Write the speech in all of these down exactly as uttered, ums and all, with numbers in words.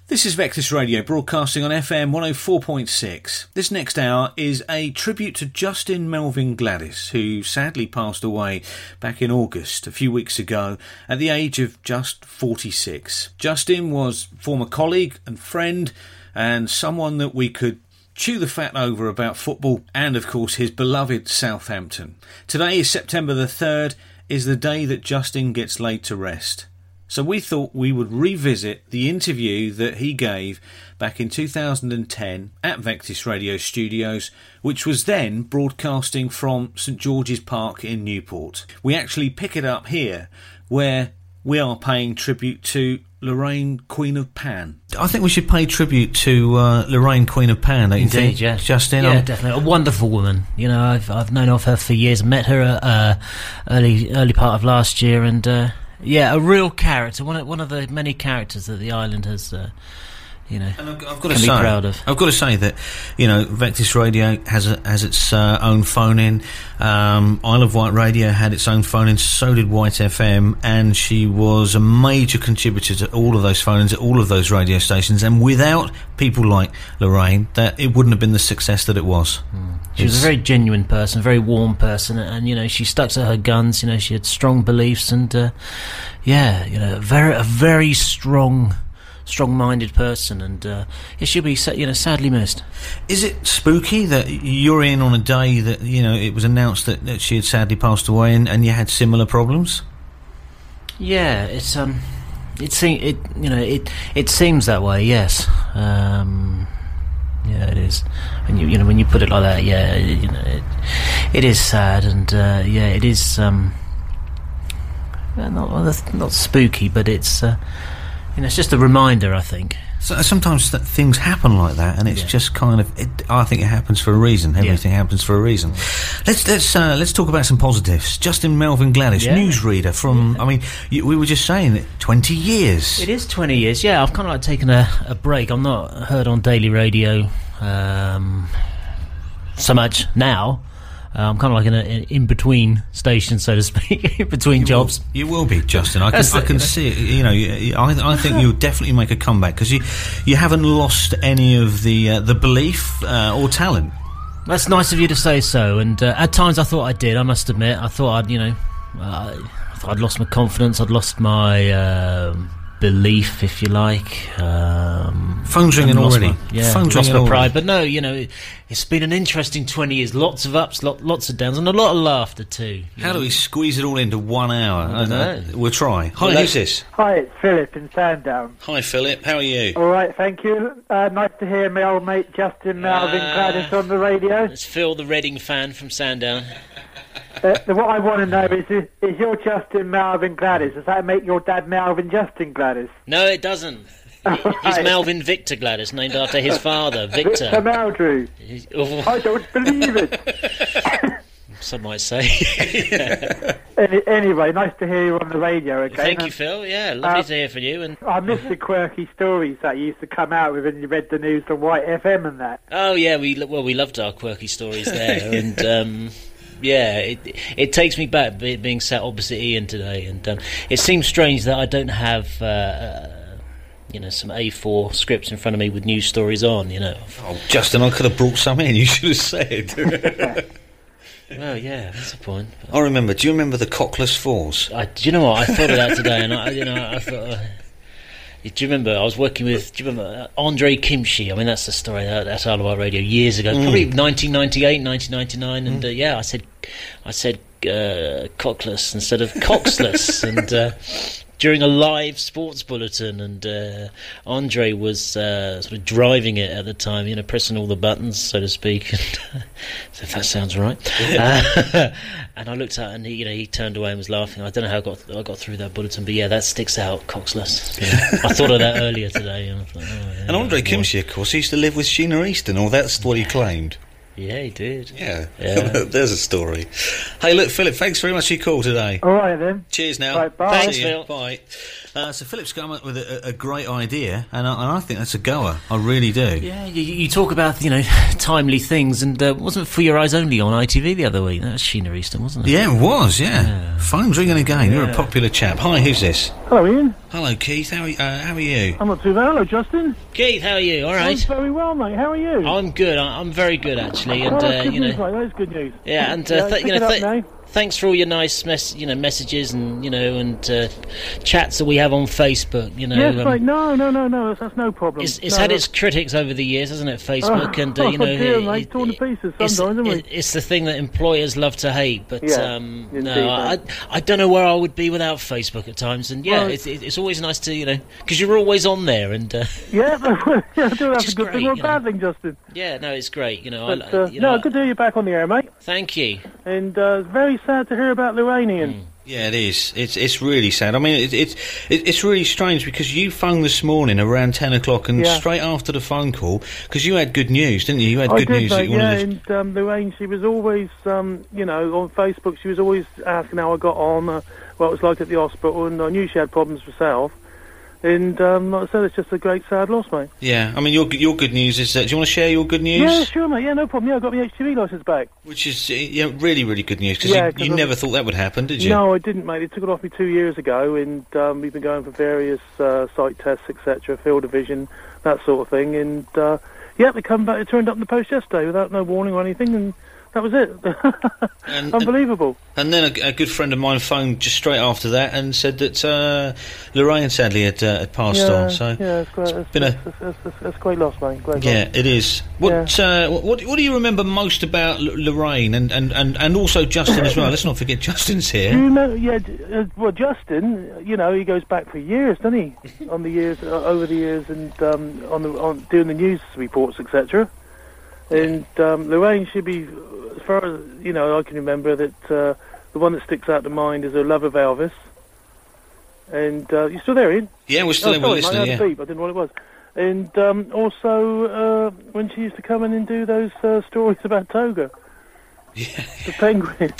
This is Vectis Radio, broadcasting on F M one oh four point six. This next hour is a tribute to Justin Melvin Gladys, who sadly passed away back in August, a few weeks ago, at the age of just forty-six. Justin was former colleague and friend, and someone that we could chew the fat over about football, and of course his beloved Southampton. Today is September the third, is the day that Justin gets laid to rest. So we thought we would revisit the interview that he gave back in two thousand ten at Vectis Radio Studios, which was then broadcasting from St George's Park in Newport. We actually pick it up here, where we are paying tribute to Lorraine, Queen of Pan. I think we should pay tribute to uh, Lorraine, Queen of Pan, don't you Indeed, think? yeah. Justin? Yeah, I'm... definitely. A wonderful woman. You know, I've I've known of her for years, met her uh, early early part of last year, and... Uh, Yeah, a real character. One of one of the many characters that the island has, uh, you know, and I've, I've got can to be say, proud of. I've got to say that, you know, Vectis Radio has a, has its uh, own phone-in. Um, Isle of Wight Radio had its own phone-in. So did White F M, and she was a major contributor to all of those phone-ins at all of those radio stations. And without people like Lorraine, that it wouldn't have been the success that it was. Mm. She was a very genuine person, a very warm person, and, you know, she stuck to her guns. You know, she had strong beliefs, and uh, yeah, you know, very a very strong, strong-minded person, and uh, yeah, she'll be, you know, sadly missed. Is it spooky that you're in on a day that, you know, it was announced that, that she had sadly passed away, and, and you had similar problems? Yeah, it's um, it seems it you know it it seems that way. Yes. Um, Yeah, it is. And you, you know, when you put it like that, yeah, you know, it, it is sad, and uh, yeah, it is um, not not spooky, but it's uh, you know, it's just a reminder, I think. So sometimes th- things happen like that, and it's yeah. just kind of. It, I think it happens for a reason. Everything yeah. happens for a reason. Let's let's uh, let's talk about some positives. Justin Melvin Gladys, yeah. newsreader from. Yeah. I mean, you, we were just saying that twenty years. It is twenty years. Yeah, I've kind of like taken a, a break. I'm not heard on daily radio um, so much now. Uh, I'm kind of like in an in-between station, so to speak, in between you jobs. Will, you will be, Justin. I can, I can see it. You know, you, I, I think you'll definitely make a comeback, because you, you haven't lost any of the uh, the belief uh, or talent. That's nice of you to say so. And uh, at times I thought I did. I must admit, I thought I'd, you know, uh, I thought I'd lost my confidence. I'd lost my uh, belief, if you like. Um, Phone's ringing already. My, yeah, Phone's lost ringing my pride. already. But no, you know, it, it's been an interesting twenty years. Lots of ups, lot, lots of downs, and a lot of laughter too. How know? do we squeeze it all into one hour? I don't know. We'll try. Hi, well, who's this? Hi, it's Philip in Sandown. Hi, Philip. How are you? All right, thank you. Uh, nice to hear my old mate Justin Melvin uh, Gladys on the radio. It's Phil, the Reading fan from Sandown. Uh, what I want to know is, is, is your Justin Melvin Gladys? Does that make your dad Melvin Justin Gladys? No, it doesn't. He, he's right. Melvin Victor Gladys, named after his father, Victor. Victor Meldrew. Oh. I don't believe it. Some might say. Any, anyway, nice to hear you on the radio again. Thank you, Phil. Yeah, lovely uh, to hear from you. And I miss the quirky stories that you used to come out with when you read the news on White F M and that. Oh yeah, we well we loved our quirky stories there, and. Um, Yeah, it it takes me back being sat opposite Ian today, and um, it seems strange that I don't have, uh, uh, you know, some A four scripts in front of me with news stories on. You know. Oh, Justin, I could have brought some in. You should have said. Well, yeah, that's the point. But I remember. Do you remember the Cockless Fours? I, do you know what I thought of that today, and I, you know, I thought. Uh, Do you remember I was working with? Do you remember uh, Andre Kimchi? I mean, that's the story that, that's Isle of Wight Radio years ago, mm. probably nineteen ninety-eight, nineteen ninety-nine, and uh, yeah, I said, I said uh, cockless instead of coxless, and uh, during a live sports bulletin, and uh, Andre was uh, sort of driving it at the time, you know, pressing all the buttons, so to speak. And, so if that sounds right. Yeah. Uh, and I looked at, and he, you know, he turned away and was laughing. I don't know how I got I got through that bulletin, but yeah, that sticks out, coxless. Yeah. I thought of that earlier today. And, I thought, oh, yeah, and Andre Kimchi, of course, he used to live with Sheena Easton, or that's what he claimed. Yeah, he did. Yeah, yeah. There's a story. Hey, look, Philip, thanks very much for your call today. All right, then. Cheers now. Right, bye. Thanks, Phil. Bye. Uh, so Philip's come up with a, a great idea, and I, and I think that's a goer. I really do. Yeah, you, you talk about, you know, timely things, and uh, wasn't For Your Eyes Only on I T V the other week? That was Sheena Easton, wasn't it? Yeah, it was, yeah. yeah. Phone's ringing again. Yeah. You're a popular chap. Hi, who's this? Hello, Ian. Hello, Keith. How are, uh, how are you? I'm not too bad. Hello, Justin. Keith, how are you? All right. I'm very well, mate. How are you? I'm good. I, I'm very good, actually. And, oh, uh, good you know, news, mate. That is good news. Yeah, and uh, yeah, th- you know, th- now. thanks for all your nice, mess- you know, messages and you know, and uh, chats that we have on Facebook. You know, yes, um, mate. No, no, no, no. That's, that's no problem. It's, it's no, had no. its critics over the years, hasn't it? Facebook, oh, and uh, you know, oh, dear, it, mate, it, torn to pieces it's, sometimes, isn't it, it's the thing that employers love to hate. But yeah, um, indeed, no, I, mate. I don't know where I would be without Facebook at times. And yeah, Well, it's, it's always nice to you know, because you're always on there, and uh, yeah, yeah, I do. That's is a good great, thing or a you bad know. thing, Justin. yeah, no, it's great. You know, But, I, uh, you know, no, good to hear you back on the air, mate. Thank you. And uh, very sad to hear about Lorrainian. Mm. Yeah, it is. It's it's really sad. I mean, it, it's it, it's really strange because you phoned this morning around ten o'clock, and Yeah. straight after the phone call, because you had good news, didn't you? You had I good did, news mate, that you yeah, wanted. and um, Lorraine, she was always, um, you know, on Facebook, she was always asking how I got on, uh, what it was like at the hospital, and I knew she had problems herself. And um, like I said, it's just a great sad loss, mate. Yeah, I mean, your your good news is that. Do you want to share your good news? Yeah, sure, mate. Yeah, no problem. Yeah, I got my H G V licence back. Which is uh, yeah, really, really good news because Yeah, you, 'cause you I'm- never thought that would happen, did you? No, I didn't, mate. They took it off me two years ago, and um, we've been going for various uh, site tests, et cetera, field division, that sort of thing. And uh, yeah, they come back. It turned up in the post yesterday without no warning or anything, and that was it. And- Unbelievable. And then a, a good friend of mine phoned just straight after that and said that uh, Lorraine sadly had, uh, had passed yeah, on. So yeah, it's great. It's, been a- it's, it's, it's, it's, it's a great loss, mate. Great yeah, loss. it is. What, uh, what what do you remember most about L- Lorraine and, and, and, and also Justin as well? Let's not forget Justin's Do you here. know? Yeah, d- uh, well, Justin, you know, he goes back for years, doesn't he? on the years, uh, over the years, and um, on the on doing the news reports, et cetera. And um, Lorraine should be, as far as you know, I can remember that uh, the one that sticks out to mind is her love of Elvis. And uh, you still there, Ian? Yeah, we're still oh, there, sorry, we're mate, I listening, had yeah. a beep. I didn't know what it was. And um, also uh, when she used to come in and do those uh, stories about Toga, Yeah. the penguin.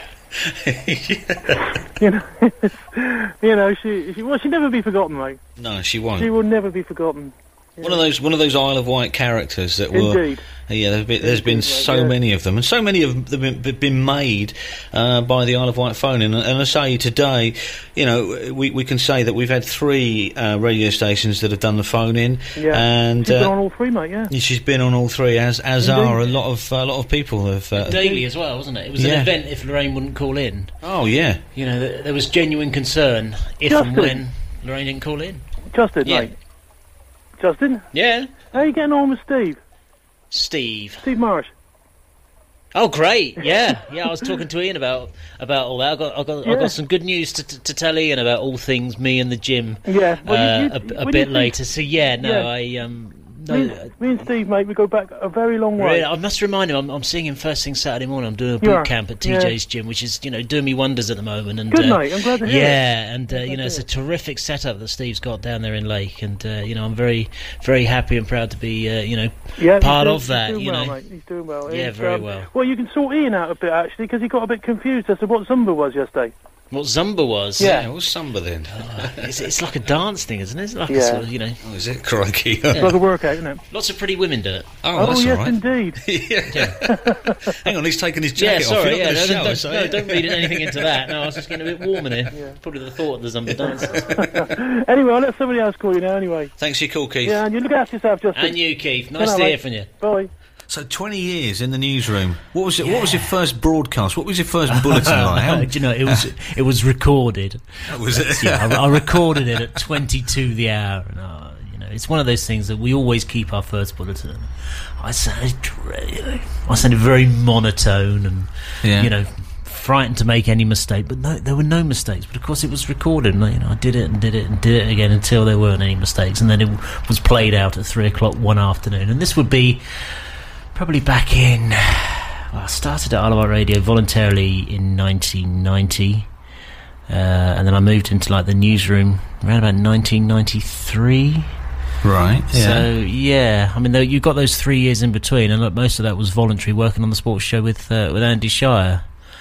yeah. you know, you know, she, she well, she'll never be forgotten, mate. No, she won't. She will never be forgotten. One of those, one of those Isle of Wight characters that were. Indeed. Yeah, there's been, there's been Indeed, mate, so yeah. many of them, and so many of them have been, been made uh, by the Isle of Wight phone. And, and I say today, you know, we we can say that we've had three uh, radio stations that have done the phone in, Yeah. and She's been uh, on all three, mate. Yeah. she's been on all three, as as Indeed. are a lot of a lot of people have. Uh, Daily as well, wasn't it? It was Yeah. an event if Lorraine wouldn't call in. oh yeah, You know, th- there was genuine concern if Justin. and when Lorraine didn't call in. Justin, Yeah. mate. Justin, Yeah. how are you getting on with Steve? Steve. Steve Marsh. Oh, great! Yeah, yeah. I was talking to Ian about about all that. I got I got I Yeah. got some good news to, to to tell Ian about all things me and the gym. Yeah. Well, uh, you, you, a, a when bit you later. So yeah, no, Yeah. I um. No, Me, and- me and Steve, mate, we go back a very long way. Really, I must remind him. I'm, I'm seeing him first thing Saturday morning. I'm doing a You boot are? camp at Yeah. T J's gym, which is you know doing me wonders at the moment. And Good, uh, mate. I'm glad to hear yeah, and uh, Glad you know to it's a hear terrific setup that Steve's got down there in Lake, and uh, you know I'm very very happy and proud to be uh, you know Yeah, part he's doing, of that, He's doing you well, know. mate. He's doing well. Yeah, And, very um, well. Well, you can sort Ian out a bit actually because he got a bit confused as to what Zumba was yesterday. what Zumba was. Yeah. yeah. What's Samba then? it's, it's like a dance thing, isn't it? It's like a Yeah. sort of, you know, Oh, is it crikey? It's like a workout, isn't it? lots of pretty women do it. Oh, Oh, that's yes, all right. indeed. yeah. Hang on, he's taking his Yeah, jacket off. sorry, You're yeah, not no, going to don't, shower, don't, so no, yeah. don't read anything into that. No, I was just getting a bit warm in here. Yeah. Probably the thought of the Zumba dance. Anyway, I'll let somebody else call you now anyway. Thanks for your call, Keith. Yeah, and you look after yourself, Justin. And you, Keith. Nice Hello, to hear mate. from you. Bye. So twenty years in the newsroom. What was it? What was your first broadcast? What was your first bulletin like? How Do you know, it was it was recorded. was it? Yeah, I, I recorded it at twenty-two the hour. And, uh, you know, it's one of those things that we always keep our first bulletin. I sounded, you know, I sounded very monotone and, Yeah. you know, frightened to make any mistake. But no, there were no mistakes. But of course, it was recorded. And, you know, I did it and did it and did it again until there weren't any mistakes. And then it was played out at three o'clock one afternoon. And this would be probably back in. Well, I started at Isle of Wight Radio voluntarily in nineteen ninety. Uh, and then I moved into like the newsroom around about nineteen ninety-three. Right. Yeah. So yeah, I mean, though, you got those three years in between, and look, most of that was voluntary, working on the sports show with uh, with Andy Shire.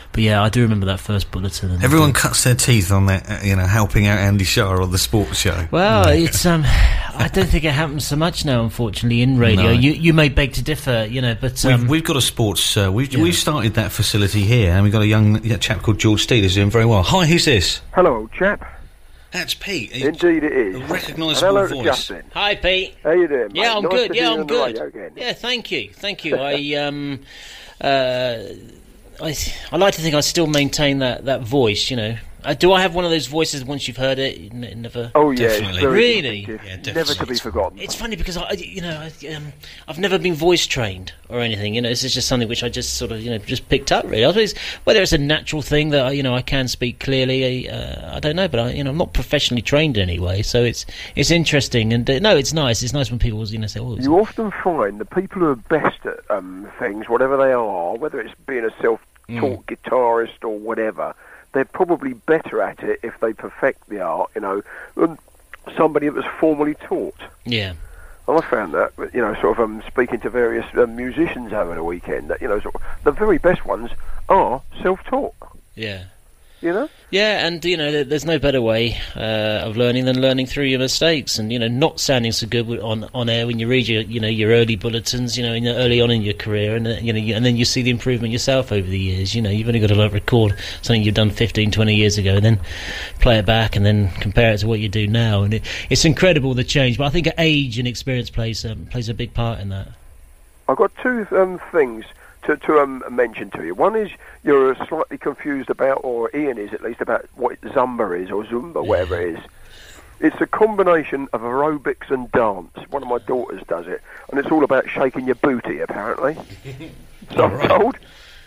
but yeah, I do remember that first bulletin. And Everyone cuts their teeth on that, uh, you know, helping out Andy Shah on the sports show. Well, it's um, I don't think it happens so much now, unfortunately, in radio. No. You you may beg to differ, you know, but um, we've, we've got a sports. Uh, we've yeah. we've started that facility here, and we've got a young yeah, chap called George Steele who's doing very well. Hi, who's this? Hello, old chap. That's Pete. Indeed it is. A And recognisable hello voice. to Justin. hi, Pete. How you doing, mate? Yeah, I'm Nice good. to Yeah, hear you I'm on the good. radio again. Yeah, thank you, thank you. I um, uh, I I like to think I still maintain that that voice. You know, uh, do I have one of those voices once you've heard it? You n- never. Oh yeah, Definitely. it's very Really? distinctive. Yeah, Never definitely. to be forgotten. It's funny because I, you know, I, um, I've never been voice trained or anything. You know, this is just something which I just sort of, you know, just picked up. Really, I suppose whether it's a natural thing that I, you know, I can speak clearly. Uh, I don't know, but I, you know, I'm not professionally trained anyway, so it's it's interesting. And uh, no, it's nice. It's nice when people, you know, say, "Oh, it's You often find the people who are best at um, things, whatever they are, whether it's being a self-taught guitarist or whatever, they're probably better at it if they perfect the art, you know, than somebody that was formally taught. yeah." And I found that, you know, sort of um, speaking to various um, musicians over the weekend, that, you know, sort of, the very best ones are self-taught, Yeah. you know? Yeah, and, you know, there- there's no better way uh, of learning than learning through your mistakes and, you know, not sounding so good with- on on air when you read your, you know, your early bulletins, you know, in your, early on in your career, and, uh, you know, you, and then you see the improvement yourself over the years. You know, you've only got to like, record something you've done fifteen, twenty years ago and then play it back and then compare it to what you do now. And it, it's incredible, the change, but I think age and experience plays um, plays a big part in that. I've got two um, things to, to um, mention to you. One is you're slightly confused about, or Ian is at least, about what Zumba is, or Zumba, whatever it is. It's a combination of aerobics and dance. One of my daughters does it, and it's all about shaking your booty, apparently. So I'm Alright. told.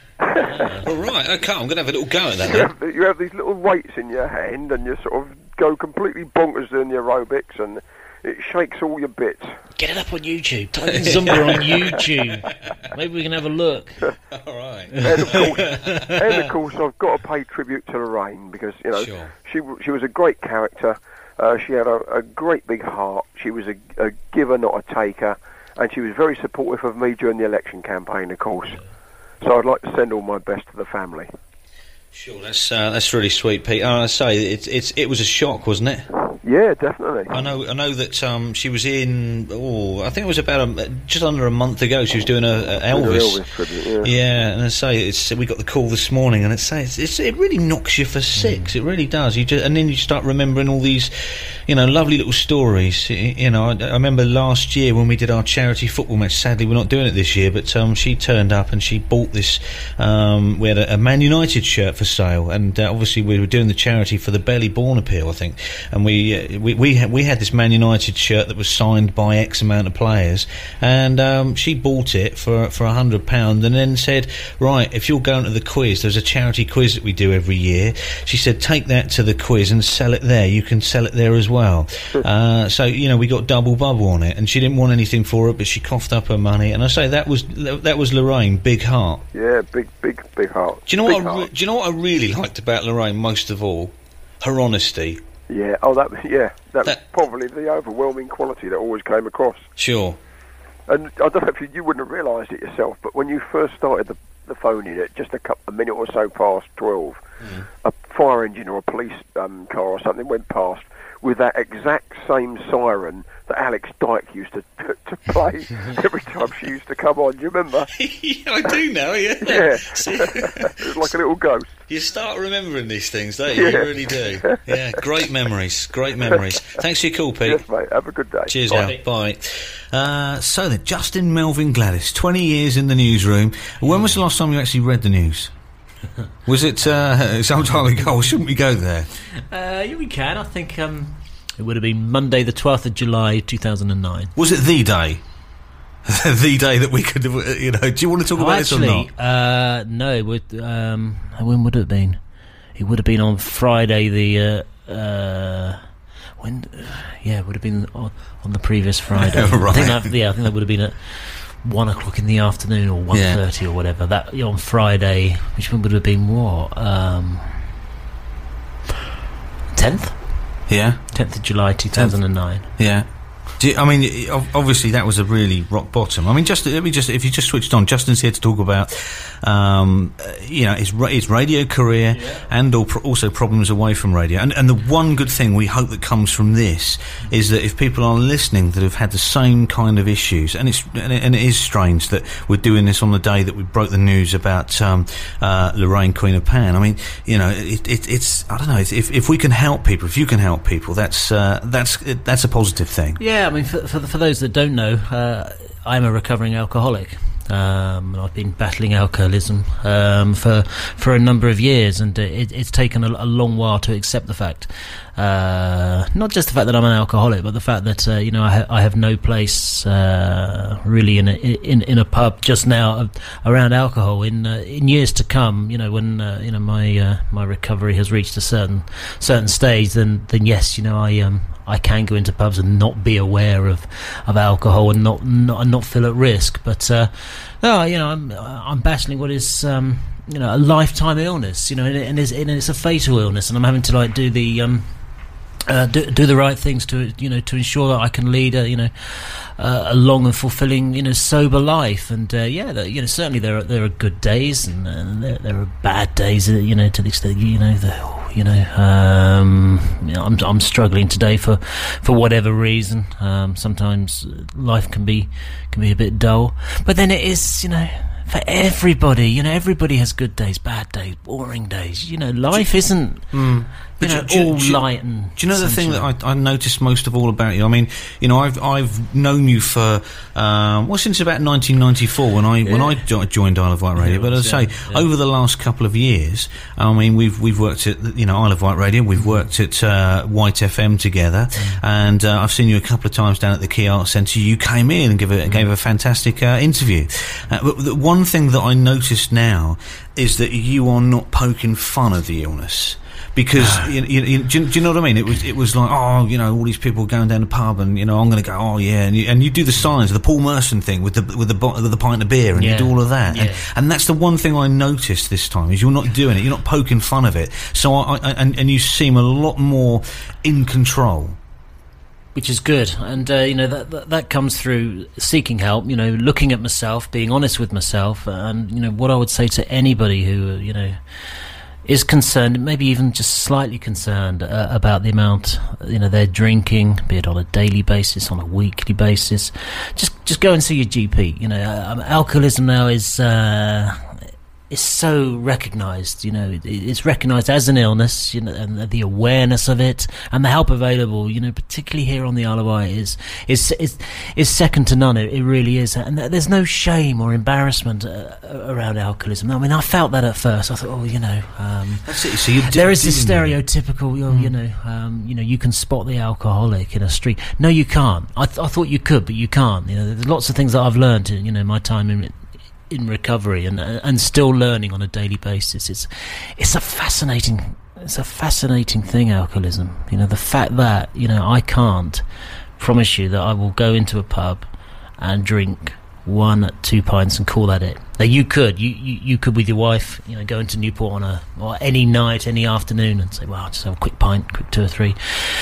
All right, okay, I'm going to have a little go at that You then. have, you have these little weights in your hand, and you sort of go completely bonkers doing the aerobics, and it shakes all your bits. Get it up on YouTube. Type in Zumba on YouTube. Maybe we can have a look. All right. And of course, and of course, I've got to pay tribute to Lorraine because you know Sure. she w- she was a great character. Uh, she had a, a great big heart. She was a, a giver, not a taker, and she was very supportive of me during the election campaign, of course. So I'd like to send all my best to the family. Sure, that's uh, that's really sweet, Pete. Uh, I say it's it's it was a shock, wasn't it? Yeah, definitely. I know, I know that um, she was in. Oh, I think it was about a, just under a month ago. She was doing a, a Elvis. Elvis tribute, yeah. Yeah, and I say it's. We got the call this morning, and it says it's, it really knocks you for six. It really does. You just, and then you start remembering all these, you know, lovely little stories. Y- You know, I, I remember last year when we did our charity football match. Sadly, we're not doing it this year, but um, she turned up and she bought this. Um, we had a, a Man United shirt for sale, and uh, obviously we were doing the charity for the Barely Born appeal, I think, and we. Uh, we we had, we had this Man United shirt that was signed by X amount of players, and um, she bought it for for a hundred pound, and then said, "Right, if you're going to the quiz, there's a charity quiz that we do every year." She said, "Take that to the quiz and sell it there. You can sell it there as well." uh, so you know, we got double bubble on it, and she didn't want anything for it, but she coughed up her money. And I say that was that was Lorraine, big heart. Yeah, big, big, big heart. Do you know big what? I re- heart. do you know what I really liked about Lorraine most of all? Her honesty. Yeah. Oh, that. Yeah, that, was That- probably the overwhelming quality that always came across. Sure. And I don't know if you, you wouldn't have realised it yourself, but when you first started the, the phone in at just a, couple, a minute or so past twelve, Mm. a fire engine or a police um, car or something went past with that exact same siren that Alex Dyke used to to play every time she used to come on. Do you remember? Yeah, I do now. Yeah. Yeah. See? It was like a little ghost. You start remembering these things, don't you? Yeah. You really do. Yeah, great memories, great memories. Thanks for your call, Pete. Yes, mate. Have a good day. Cheers Bye. now. Bye. Uh, so then, Justin Melvin Gladys, twenty years in the newsroom. When was the last time you actually read the news? Was it uh, some time ago, or shouldn't we go there? Uh, yeah, we can. I think um, it would have been Monday, the twelfth of July, two thousand and nine. Was it the day? The day that we could, you know, do you want to talk Oh, about actually, this or not? uh, no. It would. Um, when would it have been? It would have been on Friday. The uh, uh, when? Yeah, it would have been on, on the previous Friday. I Right. think that, yeah, I think that would have been at one o'clock in the afternoon or one thirty or whatever. That you know, on Friday, which one would have been what? Um, tenth. Yeah, Tenth of July, two thousand and nine. yeah. Do you, I mean, obviously that was a really rock bottom. I mean, just let me just if you just switched on, Justin's here to talk about, um, you know, his his radio career yeah. and also problems away from radio. And and the one good thing we hope that comes from this is that if people are listening that have had the same kind of issues, and it's and it, and it is strange that we're doing this on the day that we broke the news about um, uh, Lorraine, Queen of Pan. I mean, you know, it, it, it's I don't know if if we can help people, if you can help people, that's uh, that's that's a positive thing. Yeah. I mean, for, for, for those that don't know, uh, I'm a recovering alcoholic. Um, and I've been battling alcoholism um, for for a number of years, and it, it's taken a, a long while to accept the fact, uh, not just the fact that I'm an alcoholic, but the fact that uh, you know I, ha- I have no place uh, really in a, in in a pub just now around alcohol. In uh, in years to come, you know, when uh, you know my uh, my recovery has reached a certain certain stage, then then yes, you know I um. I can go into pubs and not be aware of, of alcohol and not not and not feel at risk. But uh, no, you know, I'm I'm battling what is um, you know a lifetime illness. You know, and, it, and, it's, and it's a fatal illness, and I'm having to like do the um, uh, do, do the right things to you know to ensure that I can lead a you know uh, a long and fulfilling you know sober life. And uh, yeah, the, you know certainly there are there are good days and, and there, there are bad days. You know, to the extent you know the. You know, um, you know, I'm I'm struggling today for, for whatever reason. Um, sometimes life can be can be a bit dull, but then it is, you know, for everybody. You know, everybody has good days, bad days, boring days. You know, life isn't. Mm. You know, do, all do, light and. Do you know the thing that I, I noticed most of all about you? I mean, you know, I've I've known you for um, well since about nineteen ninety-four when I yeah. when I jo- joined Isle of Wight Radio. Yeah, but as I say, yeah. over the last couple of years, I mean, we've we've worked at you know Isle of Wight Radio. We've worked at uh, White F M together, mm. and uh, I've seen you a couple of times down at the Key Arts Centre. You came in and gave a mm. gave a fantastic uh, interview. Uh, but the one thing that I noticed now is that you are not poking fun of the illness. Because no. you, you, you, do, you, do you know what I mean? It was it was like oh you know all these people going down the pub and you know I'm going to go oh yeah and you, and you do the signs the Paul Merson thing with the with the with the pint of beer and yeah. you do all of that yeah. and, and that's the one thing I noticed this time is you're not doing it, you're not poking fun of it, so I, I and and you seem a lot more in control. Which is good, and uh, you know that, that that comes through seeking help. You know, looking at myself, being honest with myself, and you know what I would say to anybody who you know. is concerned, maybe even just slightly concerned uh, about the amount you know they're drinking, be it on a daily basis, on a weekly basis. Just just go and see your G P. You know, um, alcoholism now is uh, is so recognised. You know, it, it's recognised as an illness. You know, and the awareness of it and the help available. You know, particularly here on the Isle of Wight is is is, is second to none. It, it really is, and there's no shame or embarrassment uh, around alcoholism. I mean, I felt that at first. I thought, oh, you know, um, That's it. So you there is this stereotypical. You know, mm. you know, um, you know, you can spot the alcoholic in a street. No, you can't. I, th- I thought you could, but you can't. You know, there's lots of things that I've learned in you know my time in. in recovery and and still learning on a daily basis. It's it's a fascinating it's a fascinating thing, alcoholism. You know, the fact that, you know, I can't promise you that I will go into a pub and drink one, two pints and call that it. Now you could, you, you, you could with your wife, you know, go into Newport on a or any night, any afternoon and say, well, I'll just have a quick pint, quick two or three.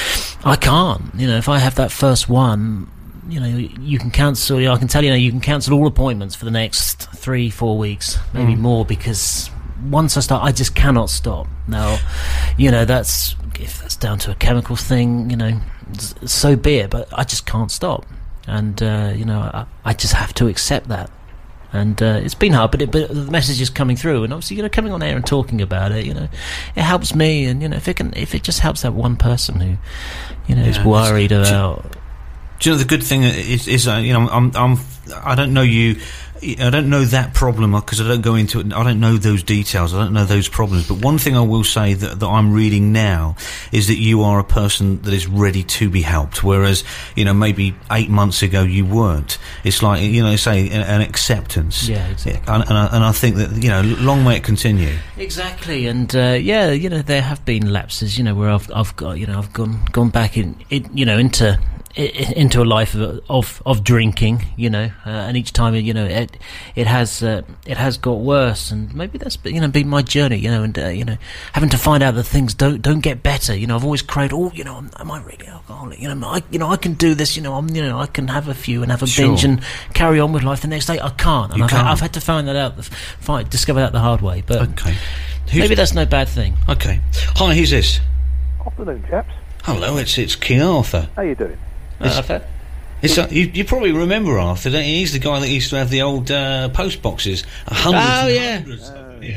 I can't. You know, if I have that first one, you know, you can cancel. I can tell you now, you can cancel all appointments for the next three, four weeks, maybe mm. more, because once I start, I just cannot stop. Now, you know, that's if that's down to a chemical thing, you know, so be it. But I just can't stop, and uh, you know, I, I just have to accept that. And uh, it's been hard, but, it, but the message is coming through, and obviously, you know, coming on air and talking about it, you know, it helps me, and you know, if it can, if it just helps that one person who, you know, yeah, is worried about. Do you know the good thing is, is uh, you know, I'm, I'm, I don't know you, I don't know that problem because I don't go into it. I don't know those details. I don't know those problems. But one thing I will say that, that I'm reading now is that you are a person that is ready to be helped, whereas you know maybe eight months ago you weren't. It's like you know, say an, an acceptance. Yeah, exactly. And, and, I, and I think that you know, long may it continue. Exactly, and uh, yeah, you know, there have been lapses. You know, where I've I've got you know I've gone gone back in, in you know into. into a life of of, of drinking, you know, uh, and each time, you know, it it has uh, it has got worse, and maybe that's, you know, been my journey, you know, and uh, you know, having to find out that things don't don't get better. You know, I've always craved, oh, you know, am, am I really alcoholic? You know, I you know I can do this. You know, I'm you know I can have a few and have a Sure. binge and carry on with life. The next day I can't, and You I've, can't. I've had to find that out, find, discover that the hard way. But Okay. Who's- maybe that's no bad thing. Okay. Hi, who's this? Afternoon, chaps. Hello, it's it's King Arthur. How you doing? Uh, fair. It's uh, you, you probably remember Arthur, don't you? He's the guy that used to have the old uh, post boxes. Hundreds Oh, and yeah. hundreds of them.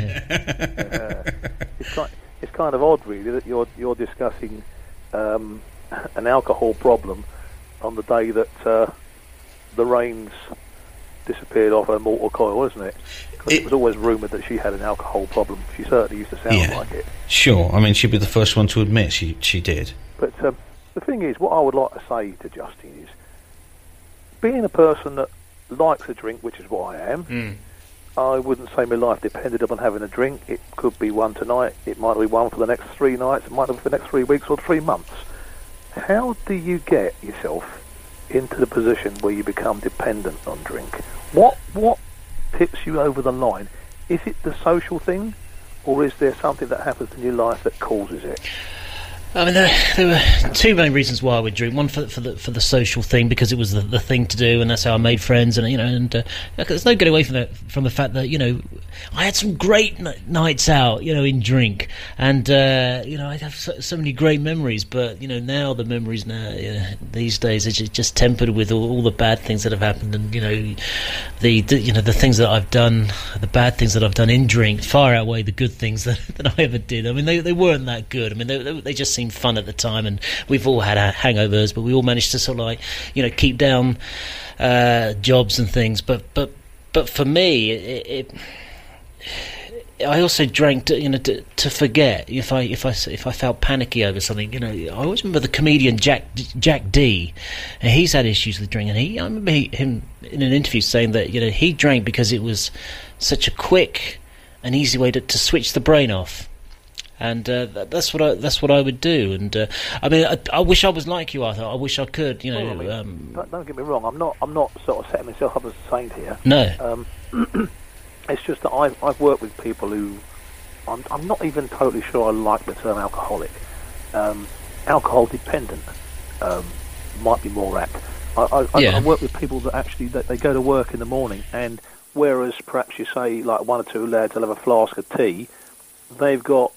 Uh, it's kind, it's kind of odd, really, that you're you're discussing um, an alcohol problem on the day that uh, the Rains disappeared off her mortal coil, isn't it? Because it, It- was always rumoured that she had an alcohol problem. She certainly used to sound Yeah. like it. Sure, I mean, she'd be the first one to admit she she did. But um, the thing is, what I would like to say to Justin is, being a person that likes a drink, which is what I am, Mm. I wouldn't say my life depended upon having a drink. It could be one tonight, it might be one for the next three nights, it might be for the next three weeks or three months. How do you get yourself into the position where you become dependent on drink? What what tips you over the line? Is it the social thing, or is there something that happens in your life that causes it? I mean, there, there were two main reasons why I would drink. One for for the for the social thing, because it was the, the thing to do, and that's how I made friends. And you know, and uh, there's no getting away from that, from the fact that, you know, I had some great n- nights out, you know, in drink, and uh, you know, I have so, so many great memories. But you know, now the memories now you know, these days are just, just tempered with all, all the bad things that have happened, and you know, the, the you know the things that I've done, the bad things that I've done in drink far outweigh the good things that, that I ever did. I mean, they they weren't that good. I mean, they they, they just seemed fun at the time, and we've all had our hangovers, but we all managed to sort of like, you know, keep down uh, jobs and things. But but but for me, it, it I also drank to, you know, to, to forget if I if I if I felt panicky over something. You know, I always remember the comedian Jack Jack D, and he's had issues with drinking. He I remember he, him in an interview saying that, you know, he drank because it was such a quick and easy way to, to switch the brain off. And uh, that, that's what I that's what I would do. And uh, I mean, I, I wish I was like you, Arthur. I wish I could. You know, Well, I mean, um, don't, don't get me wrong. I'm not. I'm not sort of setting myself up as a saint here. no. Um, it's just that I've I've worked with people who I'm I'm not even totally sure I like the term alcoholic. Um, alcohol dependent um, might be more apt. I I, Yeah. I work with people that actually that they go to work in the morning, and whereas perhaps you say like one or two lads will have a flask of tea, they've got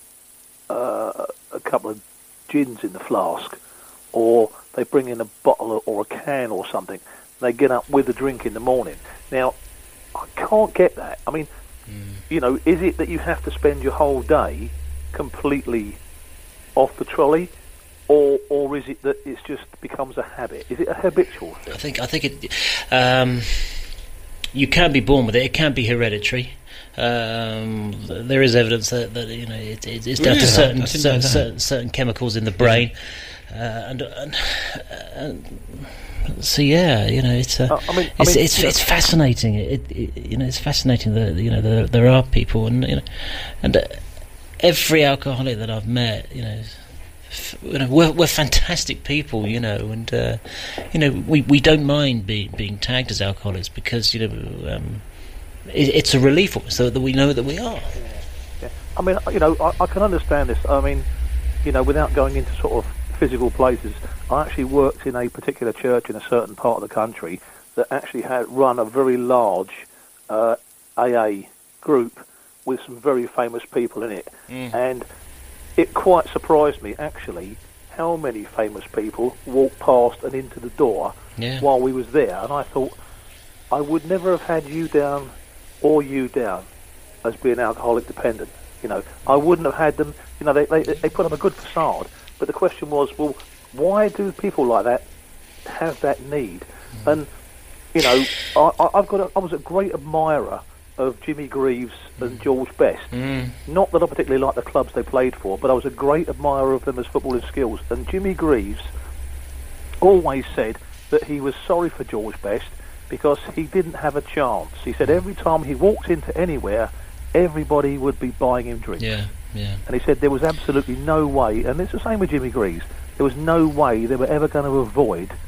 uh, a couple of gins in the flask, or they bring in a bottle or a can or something. They get up with a drink in the morning. Now, I can't get that. I mean, mm. you know, is it that you have to spend your whole day completely off the trolley, or or is it that it just becomes a habit? Is it a habitual thing? I think I think it. Um, you can be born with it. It can be hereditary. Um, there is evidence that, that you know it, it, it's down Yeah, to certain I didn't know certain, that. certain certain chemicals in the brain, uh, and, and, and so yeah, you know it's uh, Uh, I mean, I it's mean, it's, you know- it's fascinating. It, it you know it's fascinating that you know there, there are people, and you know and uh, every alcoholic that I've met, you know. F- You know, we're, we're fantastic people, you know, and uh, you know we, we don't mind be, being tagged as alcoholics because you know um, it, it's a relief for us so that we know that we are. Yeah. I mean, you know, I, I can understand this. I mean, you know, without going into sort of physical places, I actually worked in a particular church in a certain part of the country that actually had run a very large uh, A A group with some very famous people in it, Mm. and it quite surprised me actually how many famous people walked past and into the door Yeah. while we was there, and I thought I would never have had you down or you down as being alcoholic dependent. You know, I wouldn't have had them. You know, they they, they put on a good facade, but the question was, well, why do people like that have that need? Mm. And you know, I, I, I've got a, I was a great admirer of Jimmy Greaves and George Best. Mm. Not that I particularly liked the clubs they played for, but I was a great admirer of them as footballing skills. And Jimmy Greaves always said that he was sorry for George Best because he didn't have a chance. He said every time he walked into anywhere, everybody would be buying him drinks. Yeah, yeah. And he said there was absolutely no way, and it's the same with Jimmy Greaves, there was no way they were ever going to avoid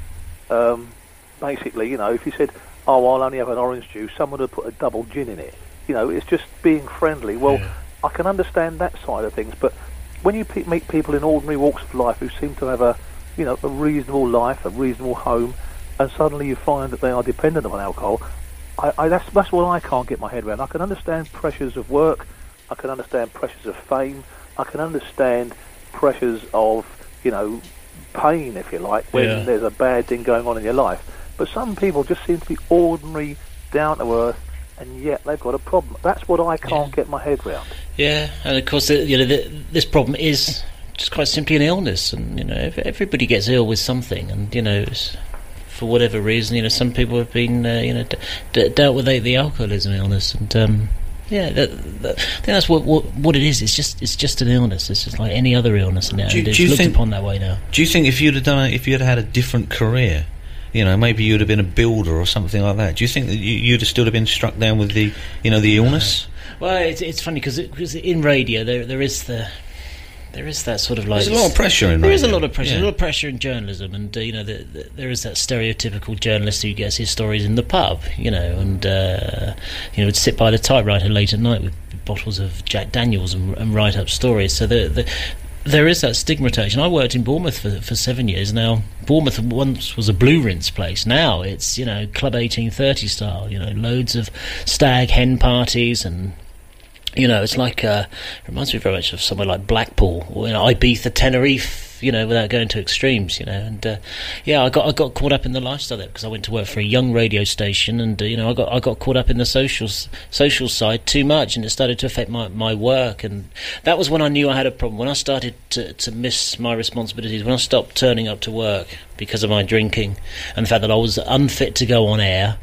um, basically, you know, if you said, oh, I'll only have an orange juice, someone would put a double gin in it. You know, it's just being friendly. Well, yeah. I can understand that side of things, but when you pe- meet people in ordinary walks of life who seem to have a, you know, a reasonable life, a reasonable home, and suddenly you find that they are dependent on alcohol, I, I, that's, that's what I can't get my head around. I can understand pressures of work, I can understand pressures of fame, I can understand pressures of, you know, pain, if you like, when yeah. there's a bad thing going on in your life. But some people just seem to be ordinary, down to earth, and yet they've got a problem. That's what I can't yeah. get my head round. Yeah, and of course, you know, the, this problem is just quite simply an illness, and you know, everybody gets ill with something, and you know, it's, for whatever reason, you know, some people have been, uh, you know, d- d- dealt with the, the alcoholism illness, and um, yeah, that, that, I think that's what, what what it is. It's just it's just an illness. It's just like any other illness, and, do, and it's do you looked think, upon that way now. Do you think if you'd have done, if you'd had a different career, you know, maybe you'd have been a builder or something like that, do you think that you, you'd have still have been struck down with the, you know, the illness? Well, it's it's funny because it, in radio there there is the there is that sort of like there's a lot of pressure in there radio. is a lot of pressure, yeah. a lot of pressure in journalism, and uh, you know the, the, there is that stereotypical journalist who gets his stories in the pub, you know, and uh, you know would sit by the typewriter late at night with bottles of Jack Daniels and, and write up stories. So the, the there is that stigmatization. I worked in Bournemouth for for seven years. Now, Bournemouth once was a blue rinse place. Now it's, you know, Club eighteen thirty style. You know, loads of stag hen parties, and you know, it's like uh, it reminds me very much of somewhere like Blackpool or, you know, Ibiza, Tenerife. You know, without going to extremes. You know, and uh, yeah, I got I got caught up in the lifestyle there because I went to work for a young radio station, and uh, you know, I got I got caught up in the social social side too much, and it started to affect my, my work, and that was when I knew I had a problem. When I started to to miss my responsibilities, when I stopped turning up to work because of my drinking, and the fact that I was unfit to go on air.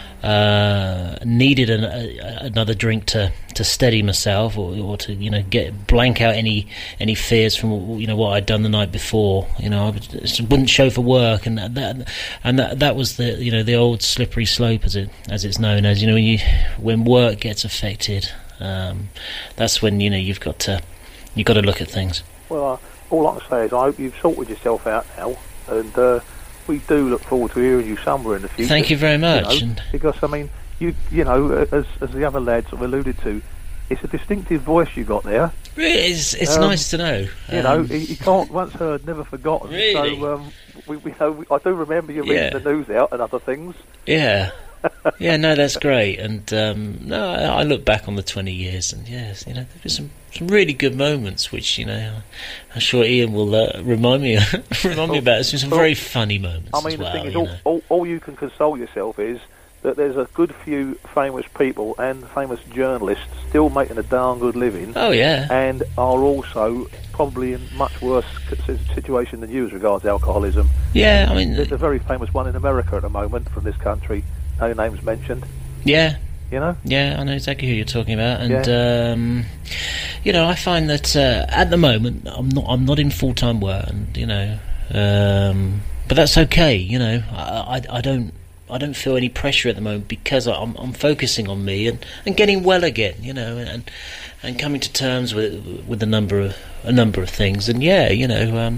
Uh, needed an, a, another drink to, to steady myself, or, or to, you know, get blank out any any fears from, you know, what I'd done the night before. You know, I would, just wouldn't show for work, and that, that and that that was the, you know, the old slippery slope, as it as it's known as. You know, when you when work gets affected, um, that's when, you know, you've got to you've got to look at things. Well, uh, all I can say is I hope you've sorted yourself out now, and. Uh, We do look forward to hearing you somewhere in the future. Thank you very much. You know, because I mean, you you know, as as the other lads have alluded to, it's a distinctive voice you got there. Really, it's it's um, nice to know. You um, know, you, you can't once heard, never forgotten. Really? So um, we we know we, I do remember you reading yeah. the news out and other things. Yeah. Yeah, no, that's great, and um, no, I, I look back on the twenty years, and yes, you know, there were some, some really good moments, which, you know, I'm sure Ian will uh, remind me remind me about. There's some very funny moments. I mean, as the well, thing is, you all, know. all, all you can console yourself is that there's a good few famous people and famous journalists still making a darn good living. Oh yeah, and are also probably in much worse situation than you as regards alcoholism. Yeah, I mean, there's a very famous one in America at the moment from this country. No names mentioned. Yeah. You know? Yeah, I know exactly who you're talking about, and yeah. um, you know, I find that uh, at the moment I'm not I'm not in full time work, and you know, um, but that's okay. You know, I, I I don't I don't feel any pressure at the moment because I'm I'm focusing on me and, and getting well again. You know, and and coming to terms with with a number of a number of things, and yeah, you know. Um,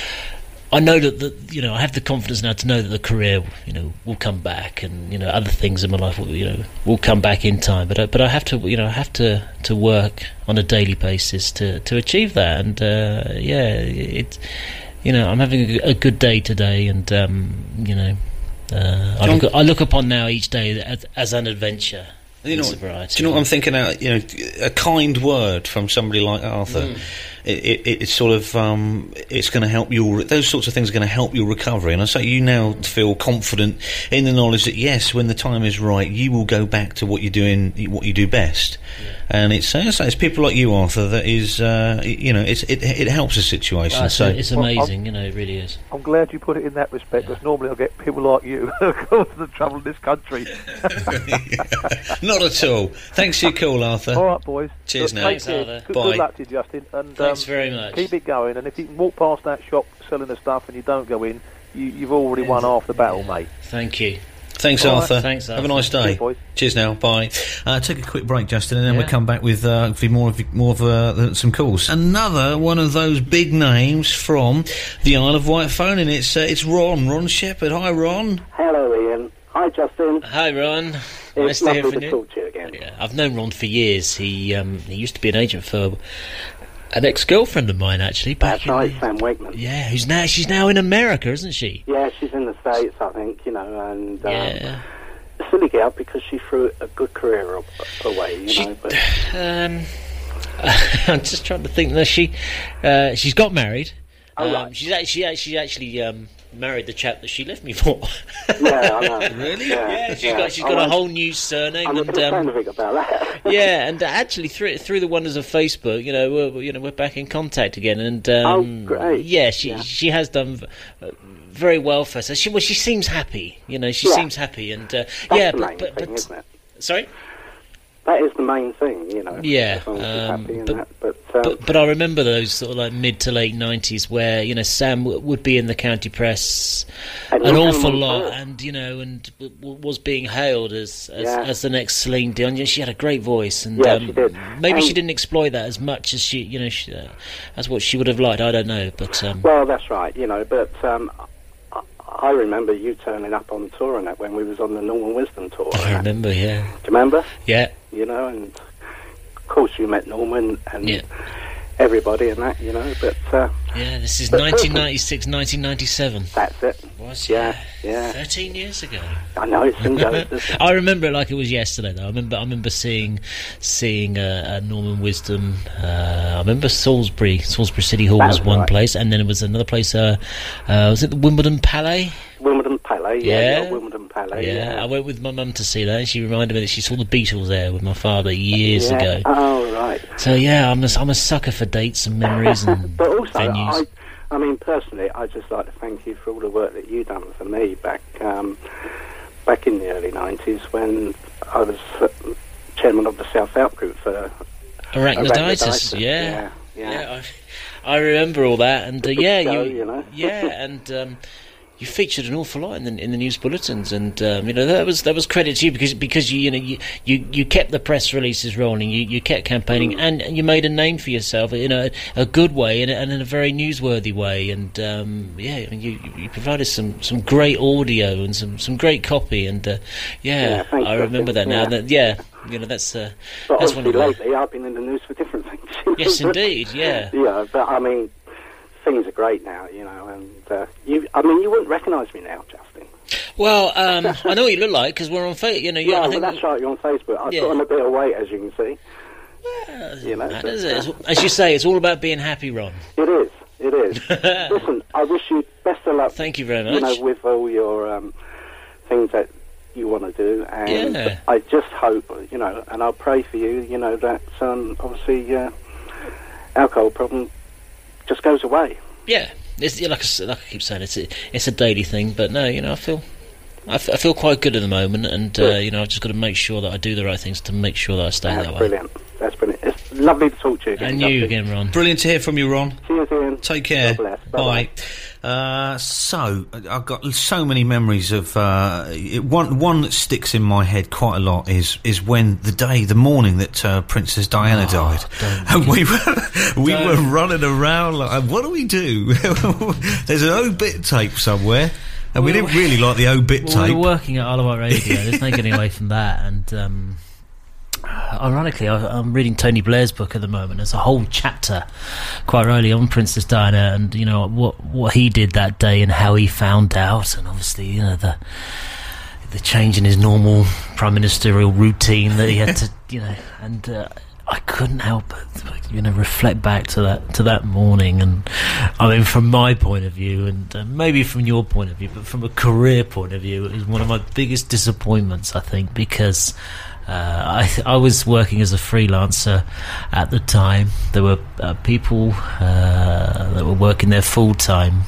I know that, that, you know, I have the confidence now to know that the career, you know, will come back, and, you know, other things in my life will, you know, will come back in time. But I, but I have to, you know, I have to, to work on a daily basis to, to achieve that. And uh, yeah, it's, you know, I'm having a, a good day today, and um, you know, uh, I look I look upon now each day as, as an adventure. You know, do you know what I'm thinking? Out, you know, a kind word from somebody like Arthur. Mm. It, it, it's sort of um, it's going to help you. Those sorts of things are going to help your recovery. And I say you now feel confident in the knowledge that yes, when the time is right, you will go back to what you're doing, what you do best. Yeah. And it's uh, it's people like you, Arthur, that is uh, you know it's, it it helps the situation. Oh, so it's amazing, well, you know, it really is. I'm glad you put it in that respect, because yeah. normally I get people like you who cause the trouble in this country. Not at all. Thanks for your call, Arthur. All right, boys. Cheers, now. Thanks, Arthur. Good, Bye. Good luck to you, Justin. And, Thanks um, very much. Keep it going, and if you can walk past that shop selling the stuff and you don't go in, you, you've already won half the battle, yeah. mate. Thank you. Thanks, All Arthur. right. Thanks, Have a Arthur. nice day. Cheers, boys. Cheers now. Bye. Uh, take a quick break, Justin, and then Yeah. we'll come back with uh, hopefully more of more of uh, some calls. Another one of those big names from the Isle of Wight phone, and it's uh, it's Ron. Ron Shepherd. Hi, Ron. Hello, Ian. Hi, Justin. Hi, Ron. It's Nice to hear lovely from to you. talk to you again. Yeah, I've known Ron for years. He um, he used to be an agent for an ex-girlfriend of mine, actually. Back That's in right, the- Sam Wakeman. Yeah, who's now she's now in America, isn't she? Yeah, she's in the States, I think, you know, and um, Yeah. a silly girl because she threw a good career a- away, you She- know. But Um, I'm just trying to think. No, she uh, she's got married. Oh, um, right. She's actually actually actually um, married the chap that she left me for. yeah, I know. Really? Yeah, she's yeah. got she's I got a won't- whole new surname, I'm not and going to say um, anything about that. yeah, and actually through through the wonders of Facebook, you know, we're you know we're back in contact again, and um, Oh, great. yeah, she Yeah. she has done v- uh, very well for us. She well, she seems happy, you know, she Yeah. seems happy, and uh, That's yeah, the but main but, thing, but isn't it? sorry. That is the main thing, you know. Yeah, as long as she's um, happy and but- that. But, um, But but I remember those sort of like mid to late nineties where you know Sam w- would be in the county press And an you awful come on lot, first. and you know, and w- w- was being hailed as as, Yeah. as the next Celine Dion. Yeah, she had a great voice, and Yeah, um, she did. maybe she And- didn't exploit that as much as she you know she, uh, as what she would have liked. I don't know, but um, Well, that's right, you know, but um, I, I remember you turning up on tour and that when we was on the Norman Wisdom tour. I remember, yeah, Do you remember? yeah, You know, and of course you met Norman and Yeah. everybody and that, you know, but uh, yeah. This is But- nineteen ninety-six, nineteen ninety-seven. that's it. Was Yeah, yeah. thirteen years ago. I know it soon goes, doesn't it? I remember it like it was yesterday, though. I remember, I remember seeing, seeing uh, uh, Norman Wisdom. Uh, I remember Salisbury, Salisbury City Hall was That's one right. place, and then it was another place. Uh, uh, was it the Wimbledon Palais? Wimbledon Palais, yeah, Yeah. the old Wimbledon Palais. Yeah, Yeah, I went with my mum to see that. And she reminded me that she saw the Beatles there with my father years yeah. ago. Oh, right. So yeah, I'm a, I'm a sucker for dates and memories and But also, venues. I, I mean, personally, I'd just like to thank you for all the work that you done for me back, um, back in the early nineties when I was uh, chairman of the South Out group for Arachniditis, Arachniditis, yeah. yeah, yeah. Yeah, I, I remember all that, and uh, big yeah, show, you, you know. yeah, and um, you featured an awful lot in the in the news bulletins, and um, you know that was that was credit to you because because you you know you, you, you kept the press releases rolling, you, you kept campaigning, and you made a name for yourself in a, a good way and, and in a very newsworthy way, and um, yeah, I mean, you you provided some, some great audio and some, some great copy, and uh, yeah, Yeah, thanks, I remember that Justin. now. Yeah. That, yeah, you know that's uh, But that's one obviously of the, lately I've been in the news for different things. you know, yes, but- indeed, yeah. Yeah, but I mean, things are great now, you know, and uh, you, I mean, you wouldn't recognise me now, Justin. Well, um, I know what you look like because we're on Facebook. You know, you, Yeah, I well, think that's right, you're on Facebook. I've Yeah. put on a bit of weight, as you can see. uh, You know, that but, is it. uh, It's- as you say, it's all about being happy, Ron. It is, it is. Listen, I wish you best of luck, Thank you very you much. know, with all your um, things that you want to do, and Yeah. I just hope, you know, and I'll pray for you, you know, that um, obviously uh, alcohol problem just goes away. Yeah, it's, yeah, like, I, s- like I keep saying, it's a, it's a daily thing. But no, you know, I feel I, f- I feel quite good at the moment, and uh, Good. you know, I've just got to make sure that I do the right things to make sure that I stay That's that way. brilliant. That's brilliant. It's lovely to talk to you again. And you Justin. again, Ron. Brilliant to hear from you, Ron. Cheers, Ian. Take care. God bless. Bye. Bye-bye. Uh, so I've got so many memories of uh, it- one. One that sticks in my head quite a lot is is when the day, the morning that uh, Princess Diana Oh, died, don't and we were we Don't. were running around like, what do we do? There's an obit tape somewhere, and we Well, didn't really like the obit Well, we tape. were working at Isle of Wight Radio. There's no getting away from that. And um, ironically, I, I'm reading Tony Blair's book at the moment. There's a whole chapter quite early on Princess Diana, and you know what what he did that day and how he found out, and obviously you know the the change in his normal prime ministerial routine that he had to you know and. Uh, I couldn't help but, you know, reflect back to that to that morning, and I mean, from my point of view, and uh, maybe from your point of view, but from a career point of view, it was one of my biggest disappointments, I think, because uh, I th- I was working as a freelancer at the time. There were uh, people uh, that were working there full time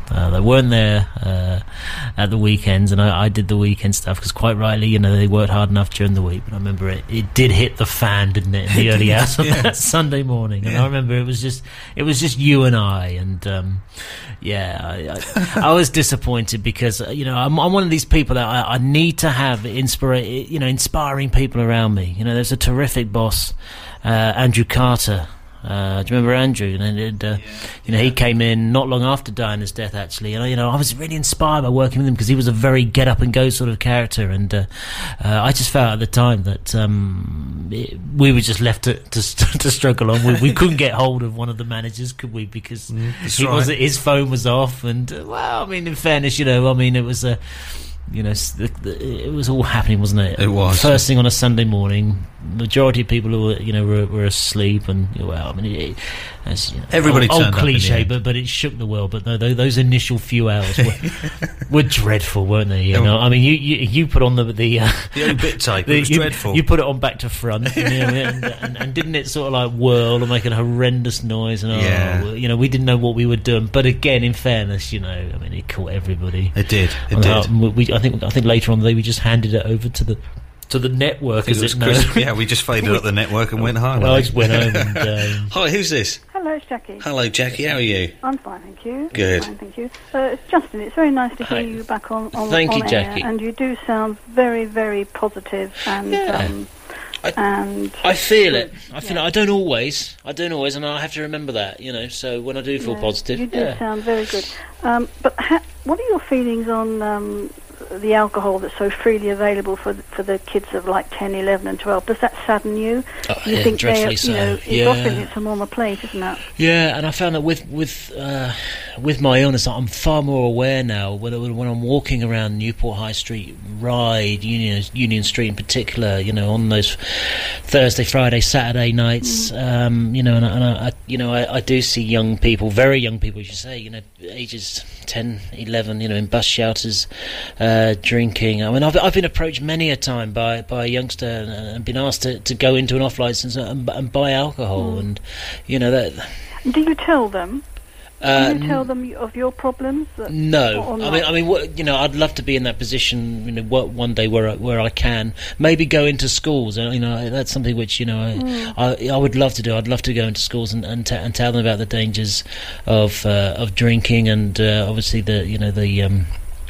Uh, they weren't there uh, at the weekends, and I, I did the weekend stuff because, quite rightly, you know, they worked hard enough during the week. But I remember it, it did hit the fan, didn't it, in the early hours on yeah. that Sunday morning. And yeah. I remember it was just it was just you and I, and um, yeah, I, I, I was disappointed because you know I'm, I'm one of these people that I, I need to have inspira- you know, inspiring people around me. You know, there's a terrific boss, uh, Andrew Carter. Uh, do you remember Andrew? And it, uh, yeah, you know, yeah. he came in not long after Diana's death, actually. And you know, I was really inspired by working with him because he was a very get up and go sort of character. And uh, uh, I just felt at the time that um, it, we were just left to to, to struggle on. We, we couldn't get hold of one of the managers, could we? Because mm, he right. was his phone was off. And uh, well, I mean, in fairness, you know, I mean, it was a. Uh, You know, the, the, it was all happening, wasn't it? It was. First thing on a Sunday morning, majority of people who were, you know, were, were asleep, and well, I mean, it, as, you know, everybody old, turned old cliche, up but but it shook the world. But no, those initial few hours were, were dreadful, weren't they? You know, I mean, you you, you put on the the uh, the bit tape. The, it was you, dreadful. You put it on back to front, you know, and, and, and didn't it sort of like whirl and make a horrendous noise? And oh, yeah. you know, we didn't know what we were doing. But again, in fairness, you know, I mean, it caught everybody. It did. It and did. How, we, I think I think later on. We just handed it over to the to the network, as it, it knows. Yeah, we just faded up the network and went home. Well, I just went home. And, um, hi, who's this? Hello, it's Jackie. Hello, Jackie. How are you? I'm fine, thank you. Good. Fine, thank you. Uh, it's Justin. It's very nice to hear Hi. you back on on, thank on you, air, Jackie. and you do sound very, very positive and. Yeah. Um, I, and I feel good. it. I feel yeah. it. I don't always. I don't always, and I have to remember that. You know, so when I do feel yeah, positive, you do yeah. sound very good. Um, but ha- what are your feelings on um, the alcohol that's so freely available for the, for the kids of like ten, eleven, and twelve? Does that sadden you? Oh, you yeah, think dreadfully they, so. you know, it's yeah. often it's a normal place, isn't it? Yeah, and I found that with with uh, with my illness, I'm far more aware now. When, when I'm walking around Newport High Street, Ryde, Union Union Street in particular, you know, on those Thursday, Friday, Saturday nights, mm. um, you know, and, I, and I, you know, I, I do see young people, very young people, as you say, you know, ages ten, eleven, you know, in bus shelters, uh, drinking. I mean, I've I've been approached many a time by by a youngster and, and been asked to, to go into an off license and, and buy alcohol, mm. and you know that. Do you tell them? Uh, Do you tell them of your problems? That, no, or, or I mean, I mean, what, you know, I'd love to be in that position, you know, one day where I, where I can maybe go into schools. You know, that's something which you know I, mm. I, I would love to do. I'd love to go into schools and and, t- and tell them about the dangers of uh, of drinking and uh, obviously the you know the. Um,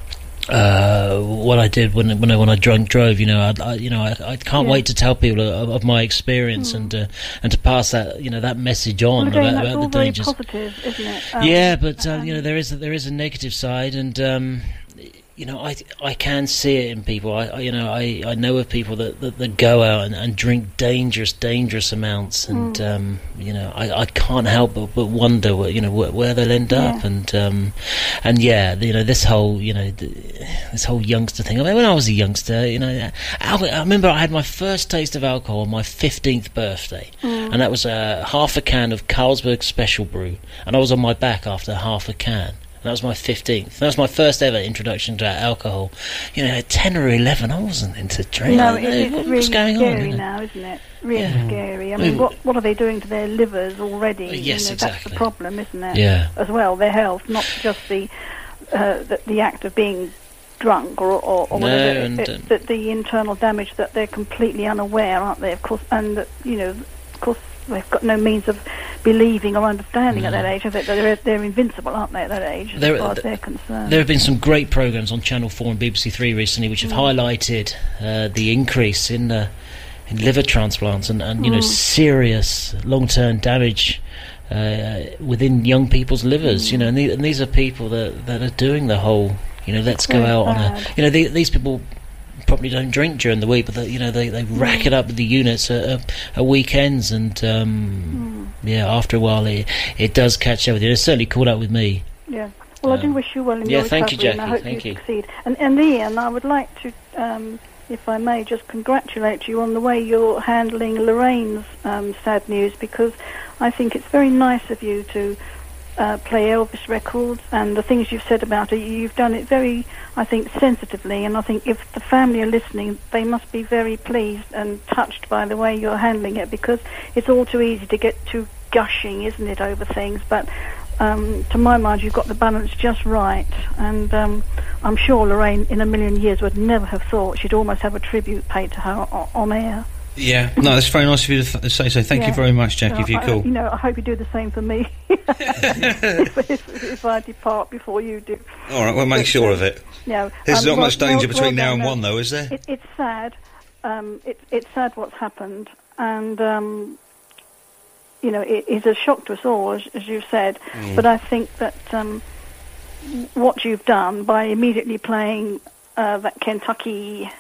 Uh, what I did when when I when I drunk drove, you know, I, I you know I, I can't yeah. wait to tell people of, of my experience mm. and uh, and to pass that you know that message on well, again, about, that's about all the very dangers. Positive, isn't it? Um, yeah, but uh, um, you know there is a, there is a negative side, and um, you know I I can see it in people. I, I you know I, I know of people that, that, that go out and, and drink dangerous dangerous amounts, and mm. um, you know I, I can't help but, but wonder where, you know where, where they'll end yeah. up, and um, and yeah you know this whole you know this whole youngster thing. I mean when I was a youngster, you know I, I remember I had my first taste of alcohol on my fifteenth birthday, mm. and that was uh, half a can of Carlsberg Special Brew, and I was on my back after half a can. That was my fifteenth. That was my first ever introduction to alcohol. You know, at ten or eleven, I wasn't into drinking. No, it, it's what, really what's going scary on, you know? now, isn't it? Really Yeah. scary. I mean, what what are they doing to their livers already? Uh, yes, you know, exactly. That's the problem, isn't it? Yeah. As well, their health, not just the uh, the, the act of being drunk or, or, or No, whatever. and, It's that the internal damage that they're completely unaware, aren't they? Of course, and that, you know, of course, they've got no means of believing or understanding No. at that age. Have they? They're, they're invincible, aren't they, at that age, There- as far as th- they're concerned? There have been some great programmes on Channel four and B B C Three recently which have Mm. highlighted uh, the increase in uh, in liver transplants and, and you know Mm. serious long-term damage uh, within young people's livers. Mm. You know, and, the, and these are people that that are doing the whole you know let's go Very out on a bad. you know the, these people probably don't drink during the week, but they, you know they, they rack it up with the units at, at, at weekends, and um, Mm. yeah, after a while it it does catch up with you. It's certainly caught up with me. Yeah. Well, I do Um, wish you well in yeah, your thank you, recovery, and I Jackie, hope thank you you. succeed. And, and Ian, I would like to, um, if I may, just congratulate you on the way you're handling Lorraine's um, sad news, because I think it's very nice of you to uh, play Elvis records, and the things you've said about it, you've done it very, I think, sensitively, and I think if the family are listening, they must be very pleased and touched by the way you're handling it, because it's all too easy to get too gushing, isn't it, over things, but um, to my mind, you've got the balance just right. And um, I'm sure Lorraine, in a million years, would never have thought she'd almost have a tribute paid to her o- on air. Yeah, no, that's very nice of you to th- say so. Thank yeah. you very much, Jackie, uh, for your I, call. You know, I hope you do the same for me if, if, if I depart before you do. All right, we'll make but, sure uh, of it. No, There's um, not much danger well, between well, now and no, one, though, is there? It, it's sad. Um, it, it's sad what's happened, and um, you know, it is a shock to us all, as, as you've said. Mm. But I think that um, what you've done by immediately playing uh, that Kentucky.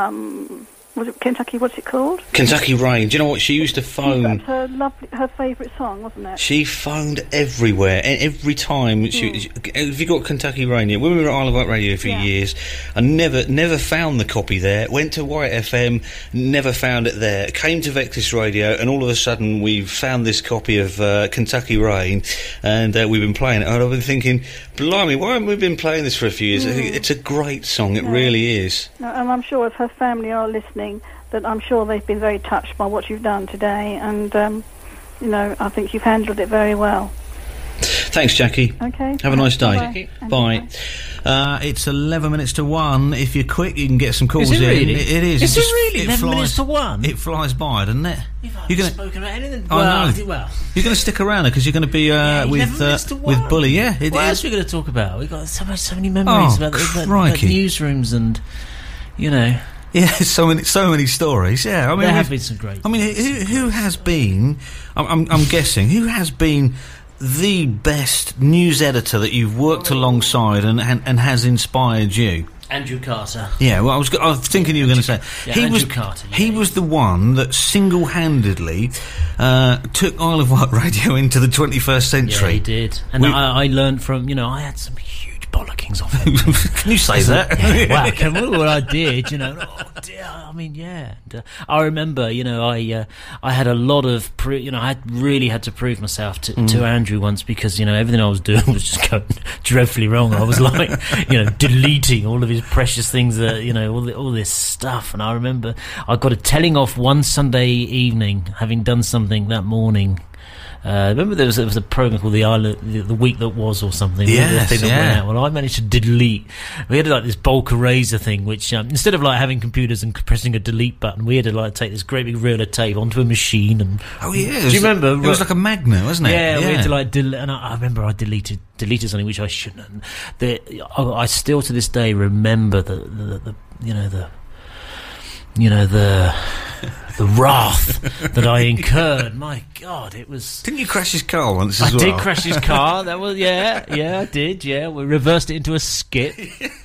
Um, Was it Kentucky? What's it called? Kentucky Rain. Do you know what? She used to phone. That's her lovely, her favourite song, wasn't it? She phoned everywhere, and every time. She, Mm. she, have you got Kentucky Rain? Yeah, when we were at Isle of Wight Radio for Yeah. years, I never, never found the copy there. Went to White F M, never found it there. Came to Vectis Radio, and all of a sudden we've found this copy of uh, Kentucky Rain, and uh, we've been playing it. And I've been thinking, blimey, why haven't we been playing this for a few years? Mm. It's a great song. It Yeah. really is. No, and I'm sure if her family are listening, that I'm sure they've been very touched by what you've done today, and um, you know, I think you've handled it very well. Thanks, Jackie. Okay. Have a nice day. Bye. Bye. Bye. Uh, it's eleven minutes to one. If you're quick, you can get some calls Is it in. really? It, it is. Is it, it just, really? it eleven flies, minutes to one? It flies by, doesn't it? If I You're haven't gonna- spoken about anything. I Well, know. I think- well. You're going to stick around because you're going to be uh, Yeah, with eleven uh, minutes to with one. Bully. Yeah, it What is. else are we going to talk about? We've got so much, so many memories Oh, about, the, about, crikey. about the newsrooms, and you know, Yeah, so many, so many stories. Yeah, I mean, there have we've- been some great. I mean, who, who has been? I'm, I'm, I'm guessing who has been the best news editor that you've worked alongside and, and, and has inspired you? Andrew Carter. Yeah, well, I was, go- I was thinking you were going to say Yeah, he Andrew was Carter, yeah, he yeah. was the one that single-handedly uh, took Isle of Wight Radio into the twenty-first Yeah, century. he did, and We- I, I learned from you know I had some huge bollockings off him. Can you say that? Yeah, wow, can what I did, you know. Oh dear, I mean, yeah. And, uh, I remember, you know, I uh, I had a lot of, pro- you know, I had really had to prove myself to, Mm. to Andrew once because you know everything I was doing was just going dreadfully wrong. I was like, you know, deleting all of his precious things, that you know, all the, all this stuff. And I remember I got a telling off one Sunday evening, having done something that morning. Uh, remember there was, there was a program called the, Isle, the the Week That Was or something. Yes, the thing that yeah. went out. Well, I managed to delete. We had like this bulk eraser thing, which um, instead of like having computers and pressing a delete button, we had to like take this great big reel of tape onto a machine. And Oh yeah, it do was- you remember? It was like a magnet, wasn't it? Yeah, we had to like del- and I, I remember I deleted deleted something which I shouldn't. And the, I, I still to this day remember the, the, the you know the you know the the wrath that I incurred. My God, it was. Didn't you crash his car once as I well? did crash his car. That was yeah, yeah, I did. Yeah, we reversed it into a skip.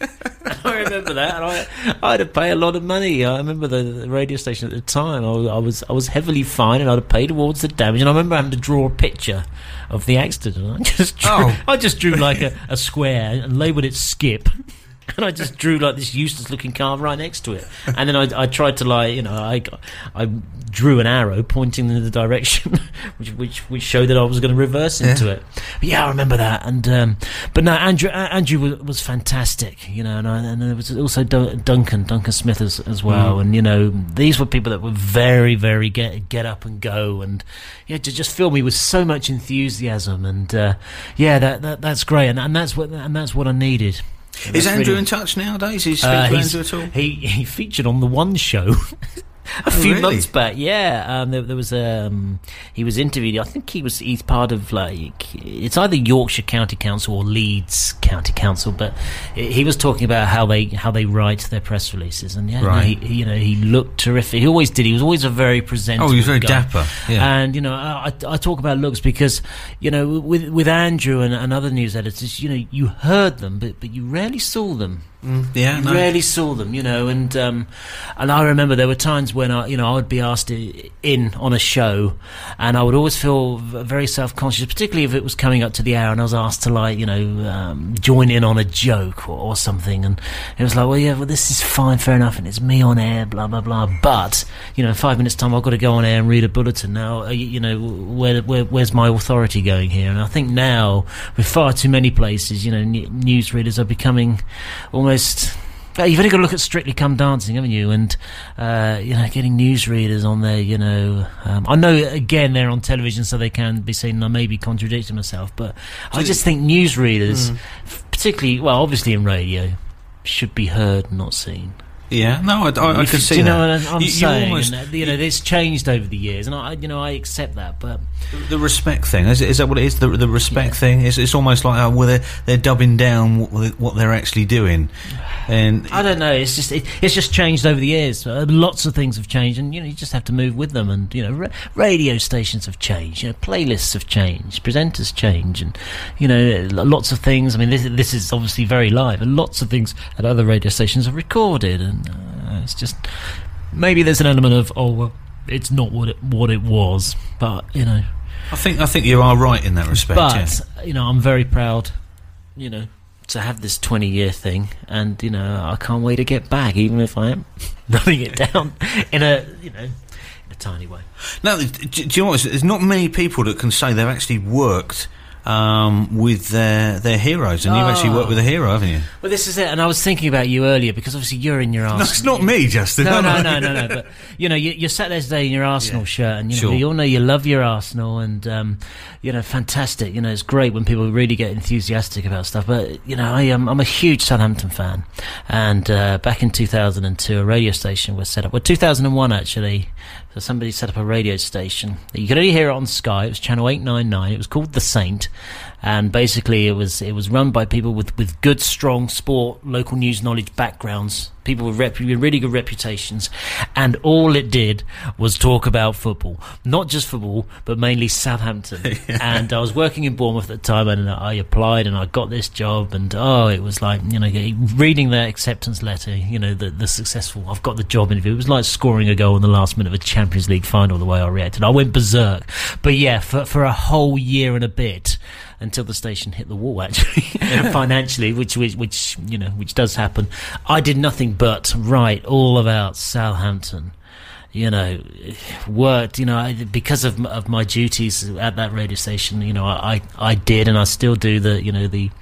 I remember that, and I, I had to pay a lot of money. I remember the, the radio station at the time. I was, I was, I was heavily fined, and I had to pay towards the damage. And I remember having to draw a picture of the accident. I just, drew, Oh. I just drew like a, a square and labelled it skip. And I just drew like this useless-looking car right next to it, and then I, I tried to like you know I, I drew an arrow pointing in the direction which which which showed that I was going to reverse into Yeah. it. But yeah, I remember that, and um, but no, Andrew uh, Andrew was, was fantastic, you know, and, I, and there was also Dun- Duncan Duncan Smith as, as well, Mm. and you know these were people that were very very get get up and go, and yeah, to just fill me with so much enthusiasm, and uh, yeah, that, that that's great, and, and that's what and that's what I needed. And Is that's Andrew really- in touch nowadays? Is he uh, speak to he's- Andrew at all? He he featured on the One Show a Oh, few really? months back. Yeah, um, there, there was um, he was interviewed. I think he was he's part of like it's either Yorkshire County Council or Leeds County Council, but he was talking about how they how they write their press releases, and yeah, no, Right. he, he, you know, he looked terrific. He always did. He was always a very presentable. Oh, he was very guy. dapper. Yeah. And you know, I, I talk about looks because you know, with with Andrew and, and other news editors, you know, you heard them, but but you rarely saw them. Mm, yeah, You no. rarely saw them, you know, and um, and I remember there were times when I, you know, I would be asked i- in on a show, and I would always feel v- very self-conscious, particularly if it was coming up to the hour and I was asked to like, you know, um, join in on a joke or, or something, and it was like, well, yeah, well, this is fine, fair enough, and it's me on air, blah blah blah, but you know, in five minutes' time, I've got to go on air and read a bulletin. Now, uh, you, you know, where, where where's my authority going here? And I think now, with far too many places, you know, n- newsreaders are becoming almost You've only got to look at Strictly Come Dancing, haven't you? And uh, you know, getting newsreaders on there. You know, um, I know again they're on television, so they can be seen. And I may be contradicting myself, but so I just think newsreaders, mm. particularly, well, obviously in radio, should be heard, not seen. Yeah, no, I, I, I can see do you that. know what I'm you, saying? You, almost, and, you know, it's changed over the years, and I, you know, I accept that. But the respect thing is, is that what it is? The, the respect yeah. thing is. It's almost like oh, well, they're, they're dubbing down what, what they're actually doing. And I don't know. It's just it, it's just changed over the years. Uh, lots of things have changed, and you know, you just have to move with them. And you know, ra- radio stations have changed. You know, playlists have changed. Presenters change, and you know, lots of things. I mean, this this is obviously very live, and lots of things at other radio stations are recorded, and uh, it's just maybe there's an element of oh, well, it's not what it what it was, but you know, I think I think you are right in that respect. But yeah. you know, I'm very proud. You know. To have this twenty year thing, and you know, I can't wait to get back, even if I am running it down in a you know in a tiny way. Now, do, do you know what? There's not many people that can say they've actually worked um, with their their heroes, and oh. you've actually worked with a hero, haven't you? Well, this is it, and I was thinking about you earlier because obviously you're in your Arsenal. No, it's not me, Justin. No, no, no, no, no. But you know, you, you're sat there today in your Arsenal yeah. shirt, and you know, sure. you all know you love your Arsenal, and um, you know, fantastic. You know, it's great when people really get enthusiastic about stuff. But you know, I am I'm a huge Southampton fan, and uh, back in two thousand two, a radio station was set up. Well, two thousand one actually. So somebody set up a radio station. You could only hear it on Sky. It was channel eight ninety-nine. It was called The Saint, and basically it was it was run by people with, with good, strong sport, local news knowledge backgrounds, people with rep- really good reputations, and all it did was talk about football. Not just football, but mainly Southampton. yeah. And I was working in Bournemouth at the time, and I applied, and I got this job, and oh, it was like, you know, reading their acceptance letter, you know, the, the successful, I've got the job interview. It was like scoring a goal in the last minute of a Champions League final, the way I reacted. I went berserk. But yeah, for, for a whole year and a bit, until the station hit the wall, actually, financially, which, which, which, you know, which does happen. I did nothing but write all about Southampton. You know, worked, you know, I, because of of my duties at that radio station, you know, I, I did, and I still do the, you know, the,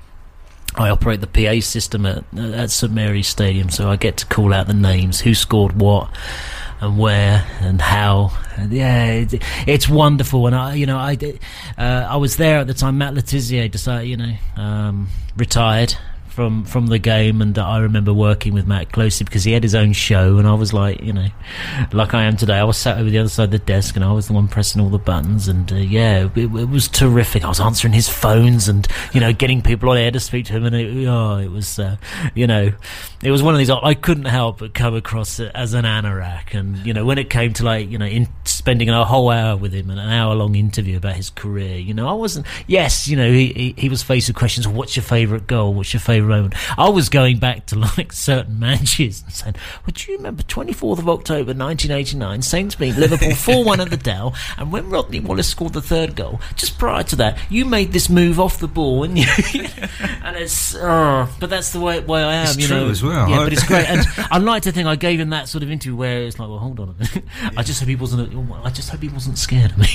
I operate the P A system at, at St Mary's Stadium, so I get to call out the names, who scored what, and where and how. And yeah, it, it's wonderful. And I, you know, I, uh, I was there at the time. Matt Letizia decided, you know, um, retired from from the game, and I remember working with Matt closely because he had his own show, and I was like, you know, like I am today. I was sat over the other side of the desk, and I was the one pressing all the buttons, and uh, yeah, it, it was terrific. I was answering his phones, and you know, getting people on air to speak to him, and it, oh, it was, uh, you know, it was one of these. I couldn't help but come across it as an anorak, and you know, when it came to like, you know, in spending a whole hour with him and an hour long interview about his career, you know, I wasn't. Yes, you know, he he, he was faced with questions. What's your favourite goal? What's your favourite moment? I was going back to like certain matches and saying, well, do you remember twenty-fourth of October nineteen eighty-nine, Saints beat Liverpool four one at the Dell, and when Rodney Wallace scored the third goal, just prior to that, you made this move off the ball, and you and it's oh, but that's the way way I am. It's you true know, as well. Yeah, but it's great, and I like to think I gave him that sort of interview where it's like, well, hold on a minute, yeah. I just hope he wasn't. I just hope he wasn't scared of me.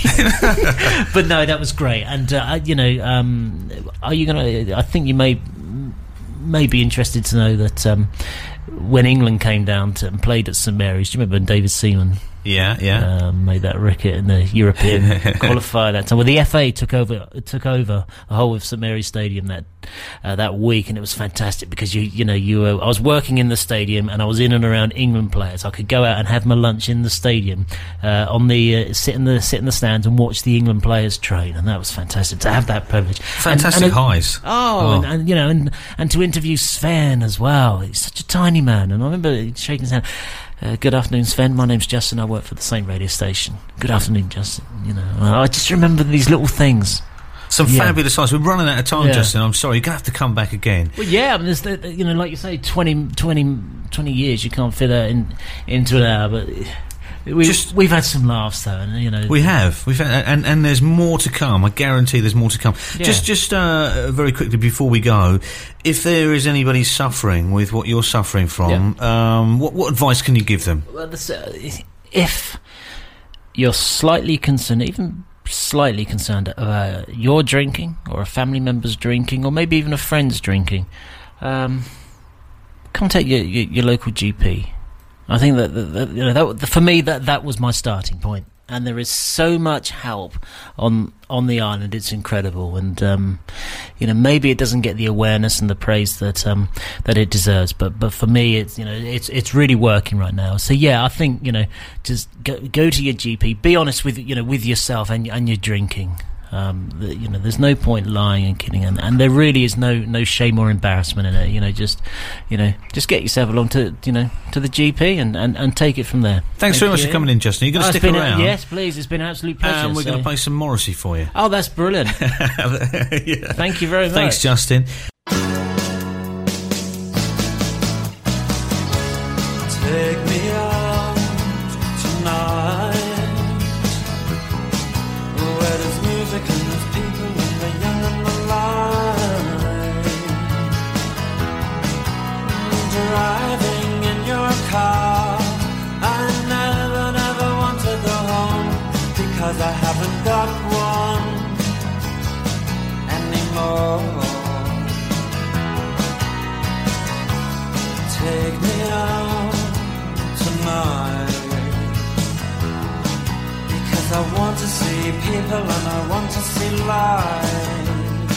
But no, that was great, and uh, you know, um, are you gonna? I think you may. may be interested to know that um, when England came down to, and played at St Mary's, do you remember when David Seaman yeah yeah um, made that ricket in the European qualifier that time? Well, the F A took over took over the whole of St Mary's Stadium that uh, that week, and it was fantastic because you you know you were, I was working in the stadium, and I was in and around England players. I could go out and have my lunch in the stadium, uh, on the uh, sit in the sit in the stands and watch the England players train, and that was fantastic to have that privilege. Fantastic and, and, highs. Oh, oh. And, and you know, and and to interview Sven as well. He's such a tiny man, and I remember shaking his hand. Uh, good afternoon, Sven. My name's Justin. I work for the same radio station. Good afternoon, Justin. You know, I just remember these little things. Some yeah. fabulous times. We're running out of time, yeah. Justin. I'm sorry. You're going to have to come back again. Well, yeah. I mean, there's the, you know, like you say, twenty, twenty, twenty years. You can't fit that in into an hour, but we, Just, we've had some laughs, though. And, you know, we have. We've had, and and there's more to come. I guarantee there's more to come. Yeah. Just just uh, very quickly before we go, if there is anybody suffering with what you're suffering from, yeah. um, what what advice can you give them? Well, this, uh, if you're slightly concerned, even slightly concerned about your drinking, or a family member's drinking, or maybe even a friend's drinking, um, contact your, your, your local G P. I think that, that, that you know that, for me that that was my starting point. And there is so much help on on the island; it's incredible. And um, you know, maybe it doesn't get the awareness and the praise that um, that it deserves. But but for me, it's you know, it's it's really working right now. So yeah, I think you know, just go, go to your G P. Be honest with you know with yourself and and your drinking. Um, the, you know, there's no point lying and kidding, and, and there really is no no shame or embarrassment in it. You know, just you know, just get yourself along to you know to the G P and, and, and take it from there. Thanks Thank very much you. for coming in, Justin. You're going to Oh, stick been around. A, yes, please. It's been an absolute pleasure. And we're so. going to play some Morrissey for you. Oh, that's brilliant. Yeah. Thank you very much. Thanks, Justin. Take me out tonight, where there's music and there's people and the young and the light. Driving in your car, I never, never want to go home, because I haven't got one anymore. Take me out tonight, because I want to see people and I want to see life.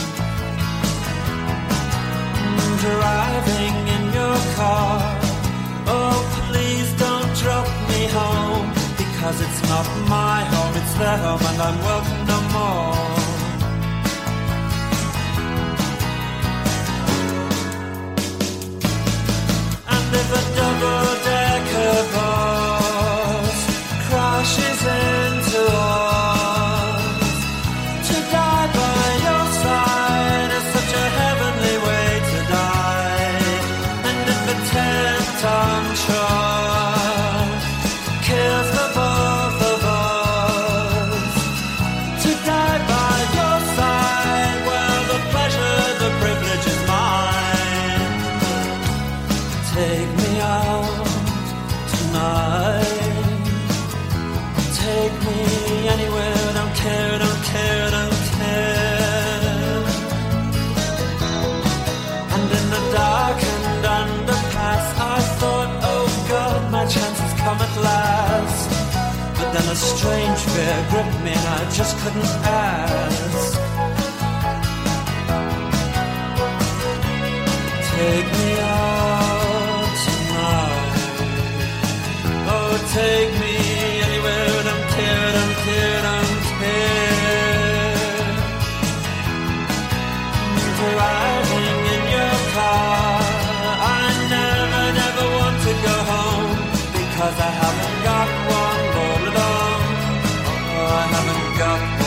Driving in your car, oh please don't drop me home, because it's not my home, it's their home and I'm welcome no more. And if a double-decker bus crashes into us, to die by your side is such a heavenly way to die. And if a ten-ton truck kills the both of us, to die by your side, well, the pleasure, the privilege is mine. Take me out tonight, take me anywhere, don't care, don't care, don't care. And in the darkened underpass, I thought, oh God, my chance has come at last. But then a strange fear gripped me and I just couldn't ask. Take me out tonight, oh take me anywhere, don't care, don't care, don't care. Driving in your car, I never, never want to go home, because I haven't got one all along. Oh, I haven't got one.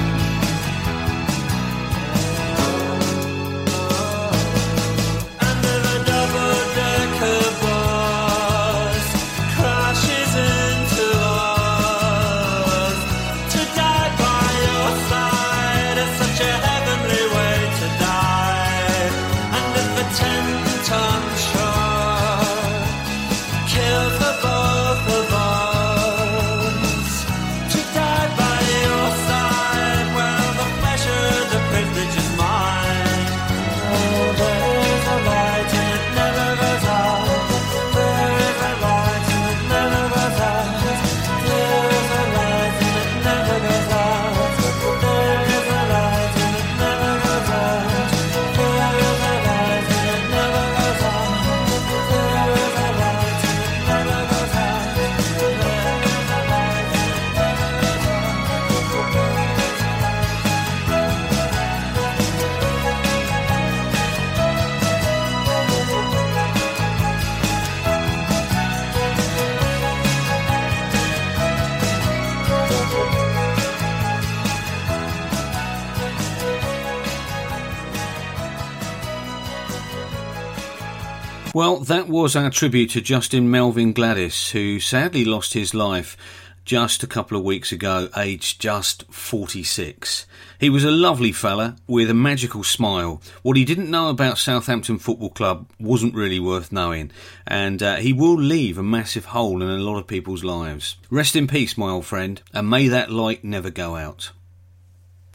And if a double-decker bus crashes into us, to die by your side is such a heavenly way to die. And if a ten-ton truck kills the both of us, to die by your side, well, the pleasure, the privilege is mine. Oh, there's a light and it never goes out. There's a light and it never goes out. There's a light and it never goes out. There's a light and it never goes out. There's a light and it never goes out. There's a light and it never goes out. There's a light and it never goes out. Well, that was our tribute to Justin Melvin Gladys, who sadly lost his life just a couple of weeks ago, aged just forty-six. He was a lovely fella with a magical smile. What he didn't know about Southampton Football Club wasn't really worth knowing, and uh, he will leave a massive hole in a lot of people's lives. Rest in peace, my old friend, and may that light never go out.